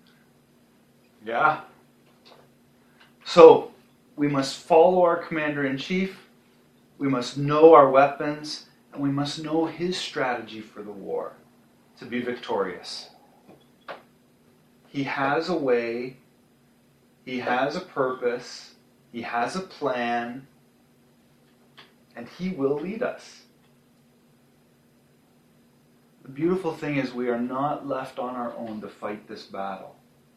Yeah. So, we must follow our commander-in-chief, we must know our weapons, and we must know his strategy for the war to be victorious. He has a way, he has a purpose, He has a plan, and He will lead us. The beautiful thing is we are not left on our own to fight this battle.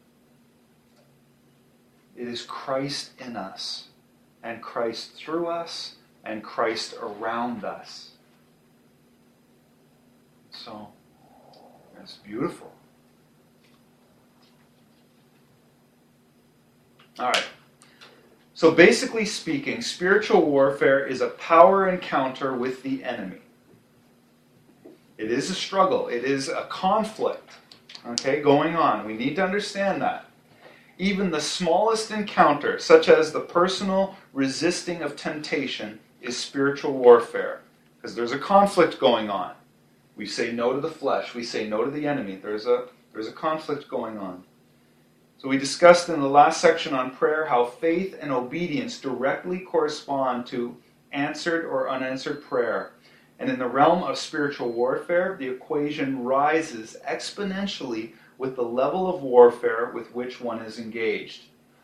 It is Christ in us, and Christ through us, and Christ around us. So, it's beautiful. All right. So basically speaking, spiritual warfare is a power encounter with the enemy. It is a struggle. It is a conflict, okay, going on. We need to understand that. Even the smallest encounter, such as the personal resisting of temptation, is spiritual warfare. Because there's a conflict going on. We say no to the flesh. We say no to the enemy. There's a conflict going on. So we discussed in the last section on prayer how faith and obedience directly correspond to answered or unanswered prayer. And in the realm of spiritual warfare, the equation rises exponentially with the level of warfare with which one is engaged.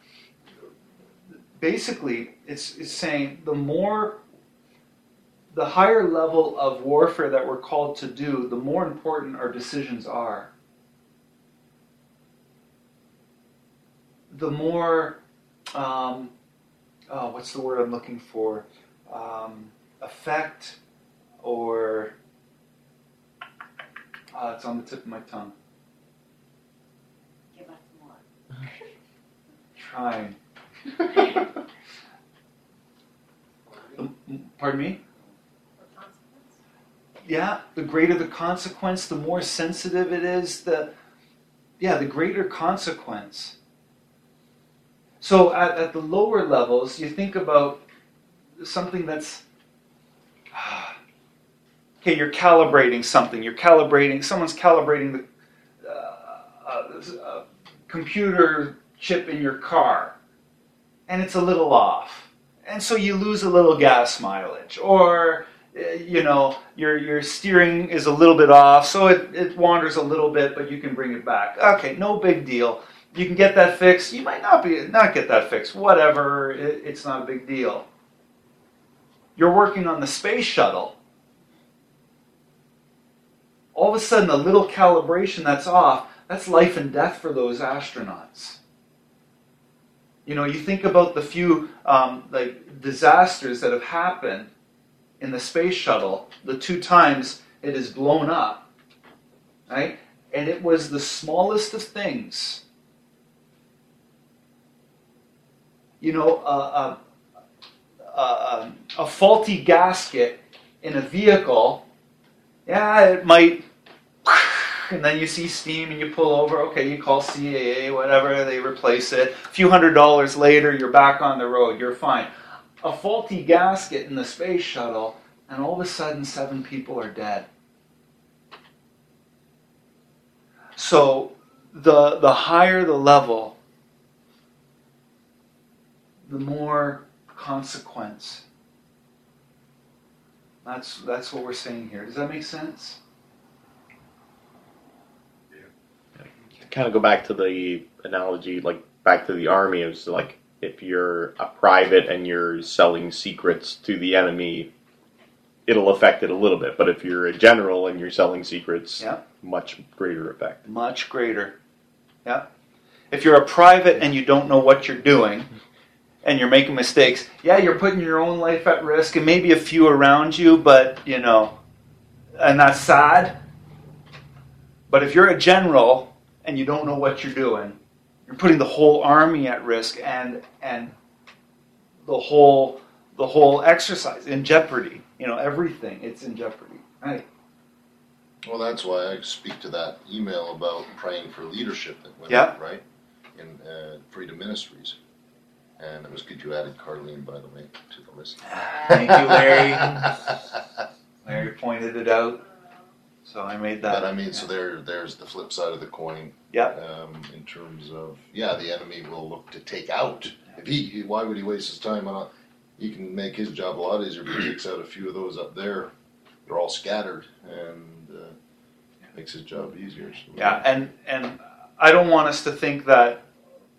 Basically, it's saying the higher level of warfare that we're called to do, the more important our decisions are. The more, what's the word I'm looking for? Effect, or it's on the tip of my tongue. Give us more. Trying. Pardon me? Yeah, the greater the consequence, the more sensitive it is, the greater consequence. So at the lower levels, you think about something that's, okay, you're calibrating something. Someone's calibrating the computer chip in your car, and it's a little off. And so you lose a little gas mileage, or your steering is a little bit off, so it wanders a little bit, but you can bring it back. Okay, no big deal. You can get that fixed. You might not get that fixed. Whatever, it's not a big deal. You're working on the space shuttle. All of a sudden, a little calibration that's off, that's life and death for those astronauts. You think about the few disasters that have happened in the space shuttle, the 2 times it is blown up, right? And it was the smallest of things. A faulty gasket in a vehicle, it might, and then you see steam and you pull over, okay, you call CAA, whatever, they replace it. A few $100s later, you're back on the road, you're fine. A faulty gasket in the space shuttle, and all of a sudden 7 people are dead. So the higher the level, the more consequence. That's what we're saying here. Does that make sense? Kind of go back to the analogy, like back to the army. It's like if you're a private and you're selling secrets to the enemy, it'll affect it a little bit. But if you're a general and you're selling secrets, much greater effect. Much greater. Yeah. If you're a private and you don't know what you're doing, and you're making mistakes, you're putting your own life at risk and maybe a few around you, but, and that's sad. But if you're a general and you don't know what you're doing, you're putting the whole army at risk and the whole exercise in jeopardy. Everything, it's in jeopardy. Right. Well, that's why I speak to that email about praying for leadership that went out, right, in Freedom Ministries. And it was good you added Carlene, by the way, to the list. Thank you, Larry. Larry pointed it out, so I made that. But so there's the flip side of the coin. Yeah. In terms of, the enemy will look to take out. If why would he waste his time on he can make his job a lot easier if he takes out a few of those up there. They're all scattered, and makes his job easier. So. Yeah, and I don't want us to think that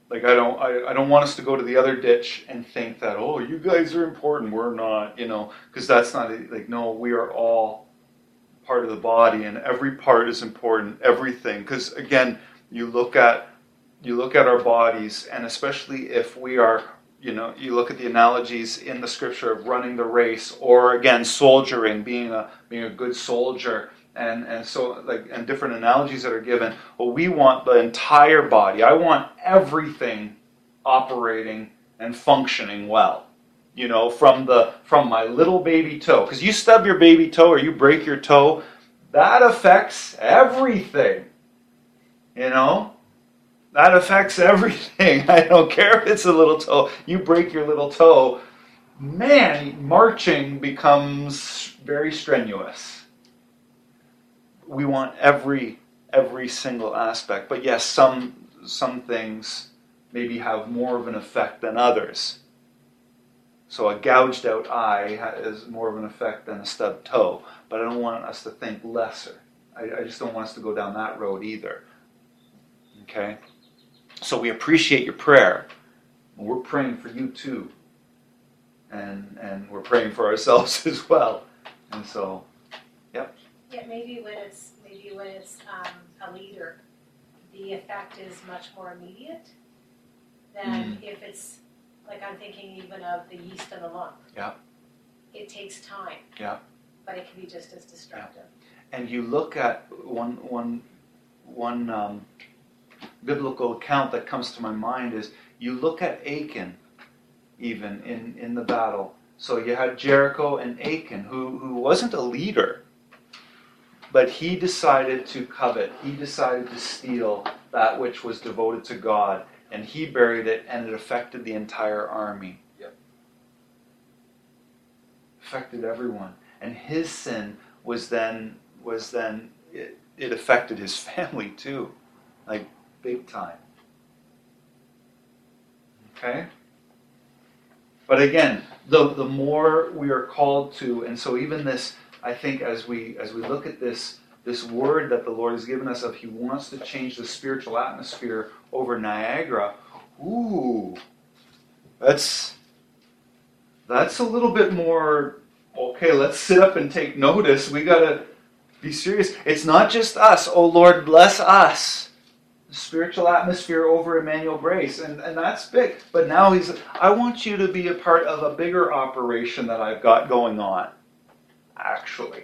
Like I don't want us to go to the other ditch and think that, oh, you guys are important, we're not, because that's not like, no, we are all part of the body, and every part is important, everything. Because again, you look at our bodies, and especially if we are, you look at the analogies in the scripture of running the race, or again, soldiering, being a good soldier. And so, and different analogies that are given. Well, we want the entire body. I want everything operating and functioning well. From my little baby toe. Because you stub your baby toe or you break your toe, that affects everything. That affects everything. I don't care if it's a little toe. You break your little toe, man, marching becomes very strenuous. We want every single aspect, but yes, some things maybe have more of an effect than others. So a gouged out eye has more of an effect than a stubbed toe, but I don't want us to think lesser. I just don't want us to go down that road either. Okay? So we appreciate your prayer. We're praying for you too. And we're praying for ourselves as well. And so, yep. Yeah, maybe when it's a leader, the effect is much more immediate than if it's, like I'm thinking even of the yeast and the lump. Yeah. It takes time. Yeah. But it can be just as destructive. Yeah. And you look at one biblical account that comes to my mind is you look at Achan, even in the battle. So you had Jericho and Achan, who wasn't a leader. But he decided to covet. He decided to steal that which was devoted to God. And he buried it, and it affected the entire army. Yep. Affected everyone. And his sin was then it affected his family too. Like big time. Okay? But again, the more we are called to, and so even this, I think as we look at this word that the Lord has given us of He wants to change the spiritual atmosphere over Niagara, that's a little bit more, okay, let's sit up and take notice. We got to be serious. It's not just us. Oh Lord, bless us. The spiritual atmosphere over Emmanuel Grace, and that's big. But now I want you to be a part of a bigger operation that I've got going on. Actually.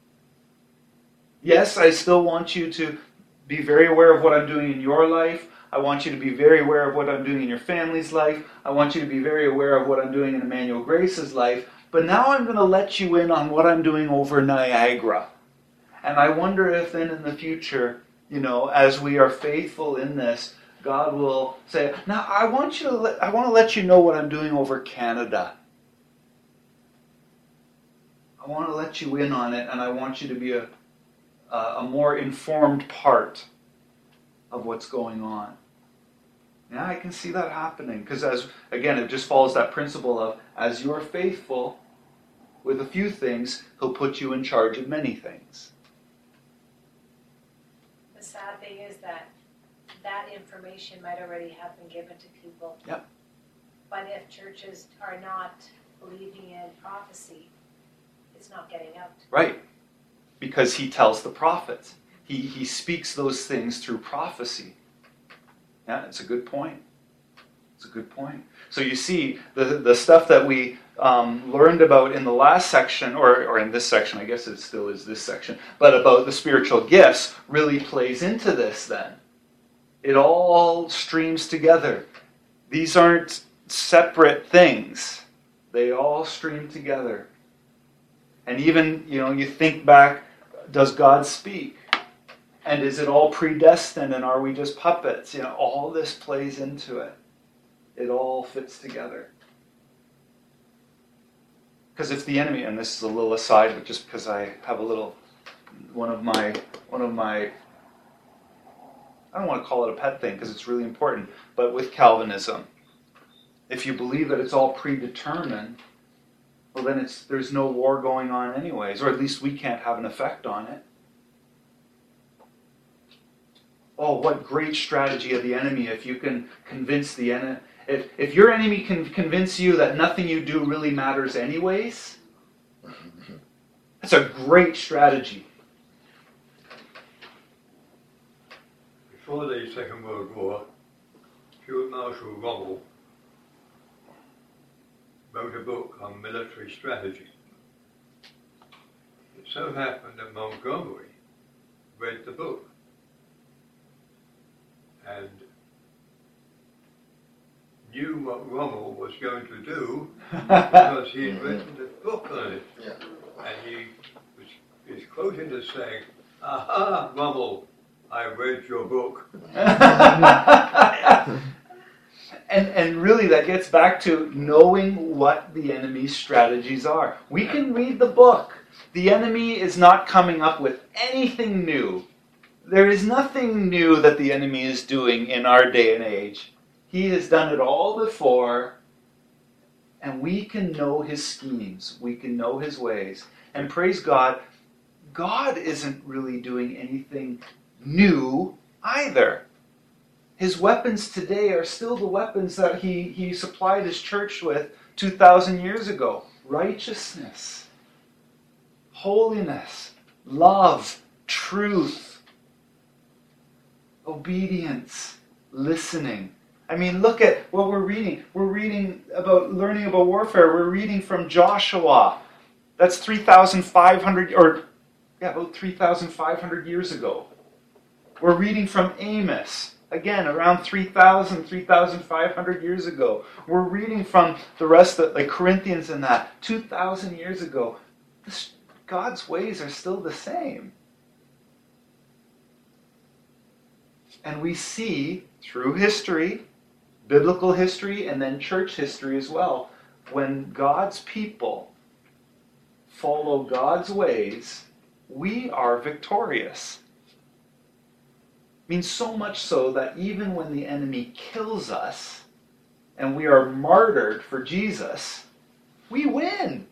Yes, I still want you to be very aware of what I'm doing in your life. I want you to be very aware of what I'm doing in your family's life. I want you to be very aware of what I'm doing in Emmanuel Grace's life. But now I'm going to let you in on what I'm doing over Niagara. And I wonder if then in the future, as we are faithful in this, God will say, now I want to let you know what I'm doing over Canada. I want to let you in on it, and I want you to be a more informed part of what's going on. Yeah, I can see that happening, because it just follows that principle of, as you're faithful with a few things, He'll put you in charge of many things. The sad thing is that information might already have been given to people. Yep. But if churches are not believing in prophecy, it's not getting out. Right. Because He tells the prophets. He speaks those things through prophecy. Yeah, it's a good point. It's a good point. So you see, the stuff that we learned about in the last section, or in this section, I guess it still is this section, but about the spiritual gifts really plays into this then. It all streams together. These aren't separate things. They all stream together. And even, you think back, does God speak? And is it all predestined, and are we just puppets? All this plays into it. It all fits together. Because if the enemy, and this is a little aside, but just because I have one of my, I don't want to call it a pet thing because it's really important, but with Calvinism, if you believe that it's all predetermined, well then there's no war going on anyways, or at least we can't have an effect on it. Oh, what great strategy of the enemy if you can convince the enemy. If your enemy can convince you that nothing you do really matters anyways, that's a great strategy. Before the Second World War, Field Marshal Rommel wrote a book on military strategy. It so happened that Montgomery read the book and knew what Rommel was going to do because he had written the book on it. Yeah. And he is quoted as saying, "Aha, Rommel, I read your book." And really that gets back to knowing what the enemy's strategies are. We can read the book. The enemy is not coming up with anything new. There is nothing new that the enemy is doing in our day and age. He has done it all before, and we can know his schemes. We can know his ways. And praise God, God isn't really doing anything new either. His weapons today are still the weapons that he supplied his church with 2,000 years ago. Righteousness, holiness, love, truth, obedience, listening. I mean, look at what we're reading. We're reading about learning about warfare. We're reading from Joshua. That's 3,500, about 3,500 years ago. We're reading from Amos. Again, around 3,000, 3,500 years ago. We're reading from the rest of, like Corinthians and that, 2,000 years ago. God's ways are still the same. And we see through history, biblical history, and then church history as well, when God's people follow God's ways, we are victorious. I mean, so much so that even when the enemy kills us and we are martyred for Jesus, we win.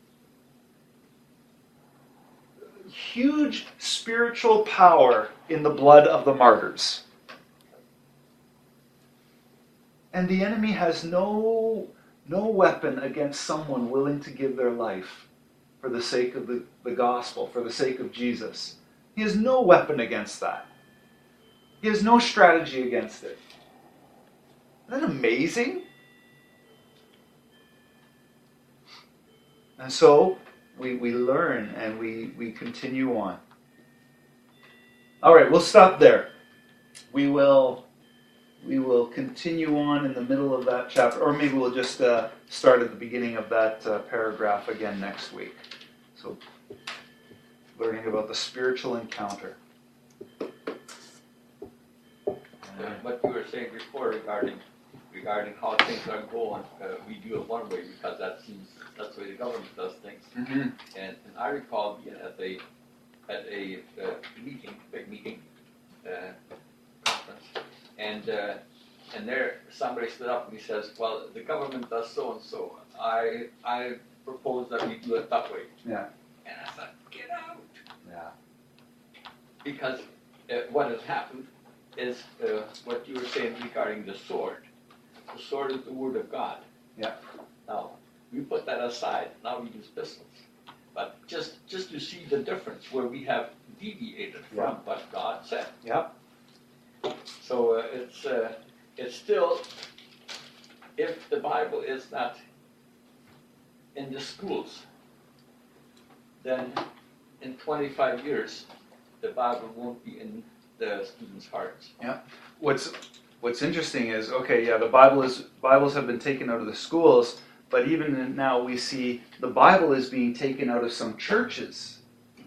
Huge spiritual power in the blood of the martyrs. And the enemy has no weapon against someone willing to give their life for the sake of the gospel, for the sake of Jesus. He has no weapon against that. He has no strategy against it. Isn't that amazing? And so we learn and we continue on. All right, we'll stop there. We will continue on in the middle of that chapter, or maybe we'll just start at the beginning of that paragraph again next week. So, learning about the spiritual encounter. What you were saying before regarding how things are going, we do it one way because that's the way the government does things. Mm-hmm. And I recall being at a meeting, big meeting, conference, and there somebody stood up and he says, "Well, the government does so and so. I propose that we do it that way." Yeah. And I thought, get out. Yeah. Because what has happened is what you were saying regarding the sword. The sword is the word of God. Yeah. Now, we put that aside. Now we use pistols. But just to see the difference where we have deviated from what God said. Yeah. So it's still, if the Bible is not in the schools, then in 25 years, the Bible won't be in the students' hearts. Yeah. What's interesting is, the Bibles have been taken out of the schools, but even now we see the Bible is being taken out of some churches.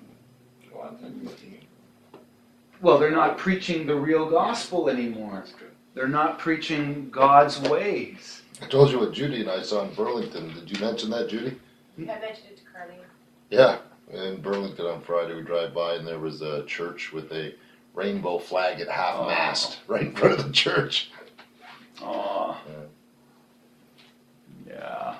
Well, they're not preaching the real gospel anymore. They're not preaching God's ways. I told you what Judy and I saw in Burlington. Did you mention that, Judy? I mentioned it to Carly. Yeah, in Burlington on Friday we drive by and there was a church with a rainbow flag at half-mast right in front of the church. Oh. Yeah.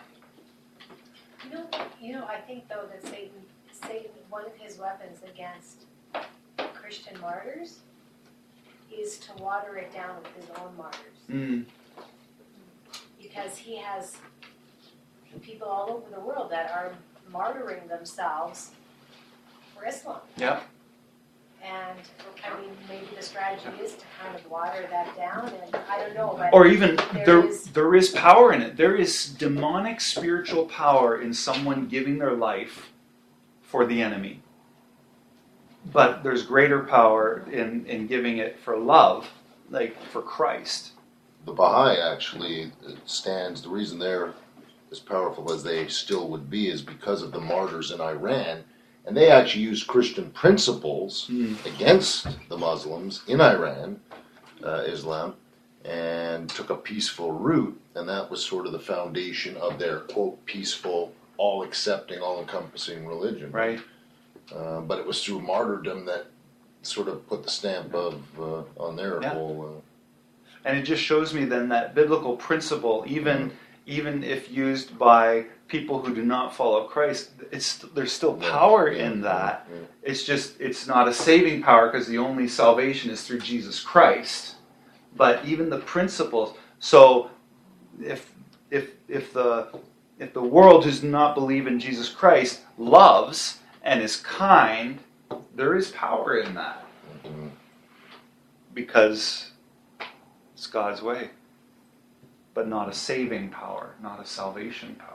You know, I think though that Satan, one of his weapons against Christian martyrs is to water it down with his own martyrs. Mm. Because he has people all over the world that are martyring themselves for Islam. Yeah. And I mean, maybe the strategy is to kind of water that down, and I don't know, but Or even is there is power in it. There is demonic spiritual power in someone giving their life for the enemy. But there's greater power in giving it for love, like for Christ. The Baha'i actually stands, the reason they're as powerful as they still would be is because of the martyrs in Iran. And they actually used Christian principles against the Muslims in Iran, Islam, and took a peaceful route. And that was sort of the foundation of their, quote, peaceful, all-accepting, all-encompassing religion. Right. But it was through martyrdom that sort of put the stamp of on their whole... And it just shows me then that biblical principle, even if used by people who do not follow Christ, there's still power in that. Yeah. It's just, it's not a saving power because the only salvation is through Jesus Christ. But even the principles. So if the world does not believe in Jesus Christ loves and is kind, there is power in that. Mhm. Because it's God's way. But not a saving power, not a salvation power.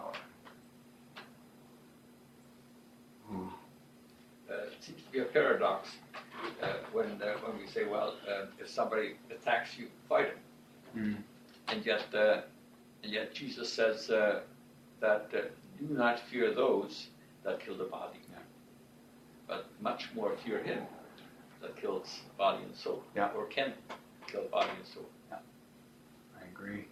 It seems to be a paradox when we say, well, if somebody attacks you, fight him. And yet Jesus says that do not fear those that kill the body, but much more fear him that kills body and soul, or can kill body and soul. I agree.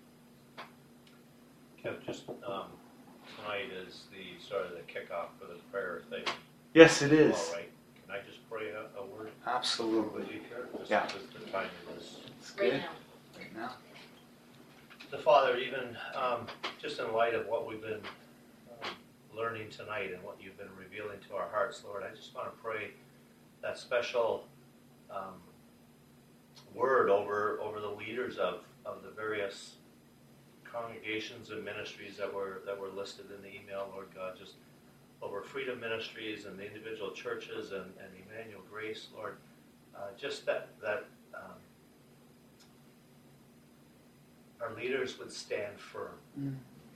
Kev, just tonight is the sort of the kickoff for the prayer thing. Yes, it is. All right. Can I just pray a word? Absolutely. Just, Yeah. just the time of this. It's Right good. now. Right now. The Father, even just in light of what we've been learning tonight and what you've been revealing to our hearts, Lord, I just want to pray that special word over the leaders of the various congregations and ministries that were listed in the email, Lord God, just over Freedom Ministries and the individual churches and Emmanuel Grace, Lord, just that our leaders would stand firm.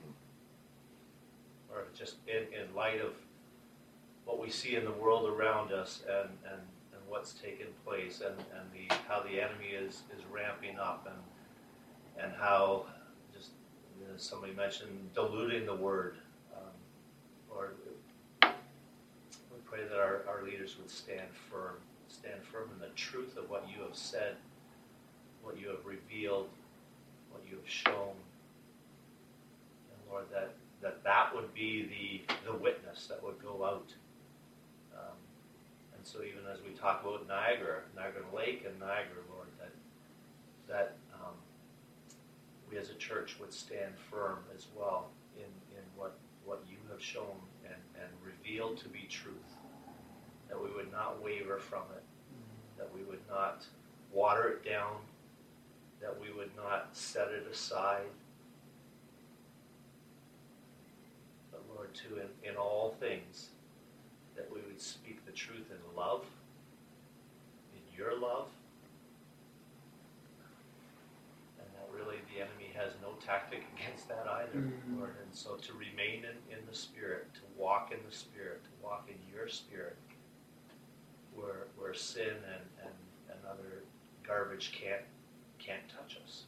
Or just in light of what we see in the world around us and what's taken place and how the enemy is ramping up and how just somebody mentioned diluting the word. Lord, we pray that our leaders would stand firm in the truth of what you have said, what you have revealed, what you have shown. And Lord, that would be the witness that would go out. And so even as we talk about Niagara Lake and Niagara, Lord, that we as a church would stand firm as well in what you have shown and revealed to be truth. That we would not waver from it, that we would not water it down, that we would not set it aside. But Lord, too, in all things, that we would speak the truth in love, in your love, and that really the enemy has no tactic against that either, Lord. And so to remain in the Spirit, to walk in the Spirit, to walk in your Spirit, where sin and other garbage can't touch us.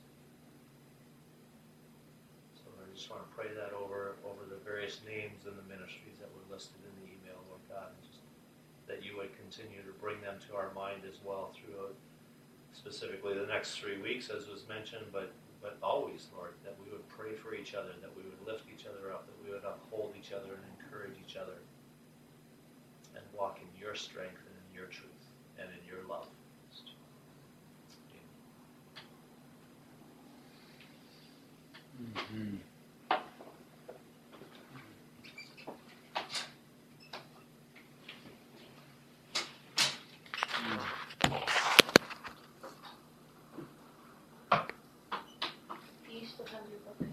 So I just want to pray that over the various names and the ministries that were listed in the email, Lord God, and just that you would continue to bring them to our mind as well throughout specifically the next 3 weeks, as was mentioned, but always, Lord, that we would pray for each other, that we would lift each other up, that we would uphold each other and encourage each other, and walk in your strength and in your truth.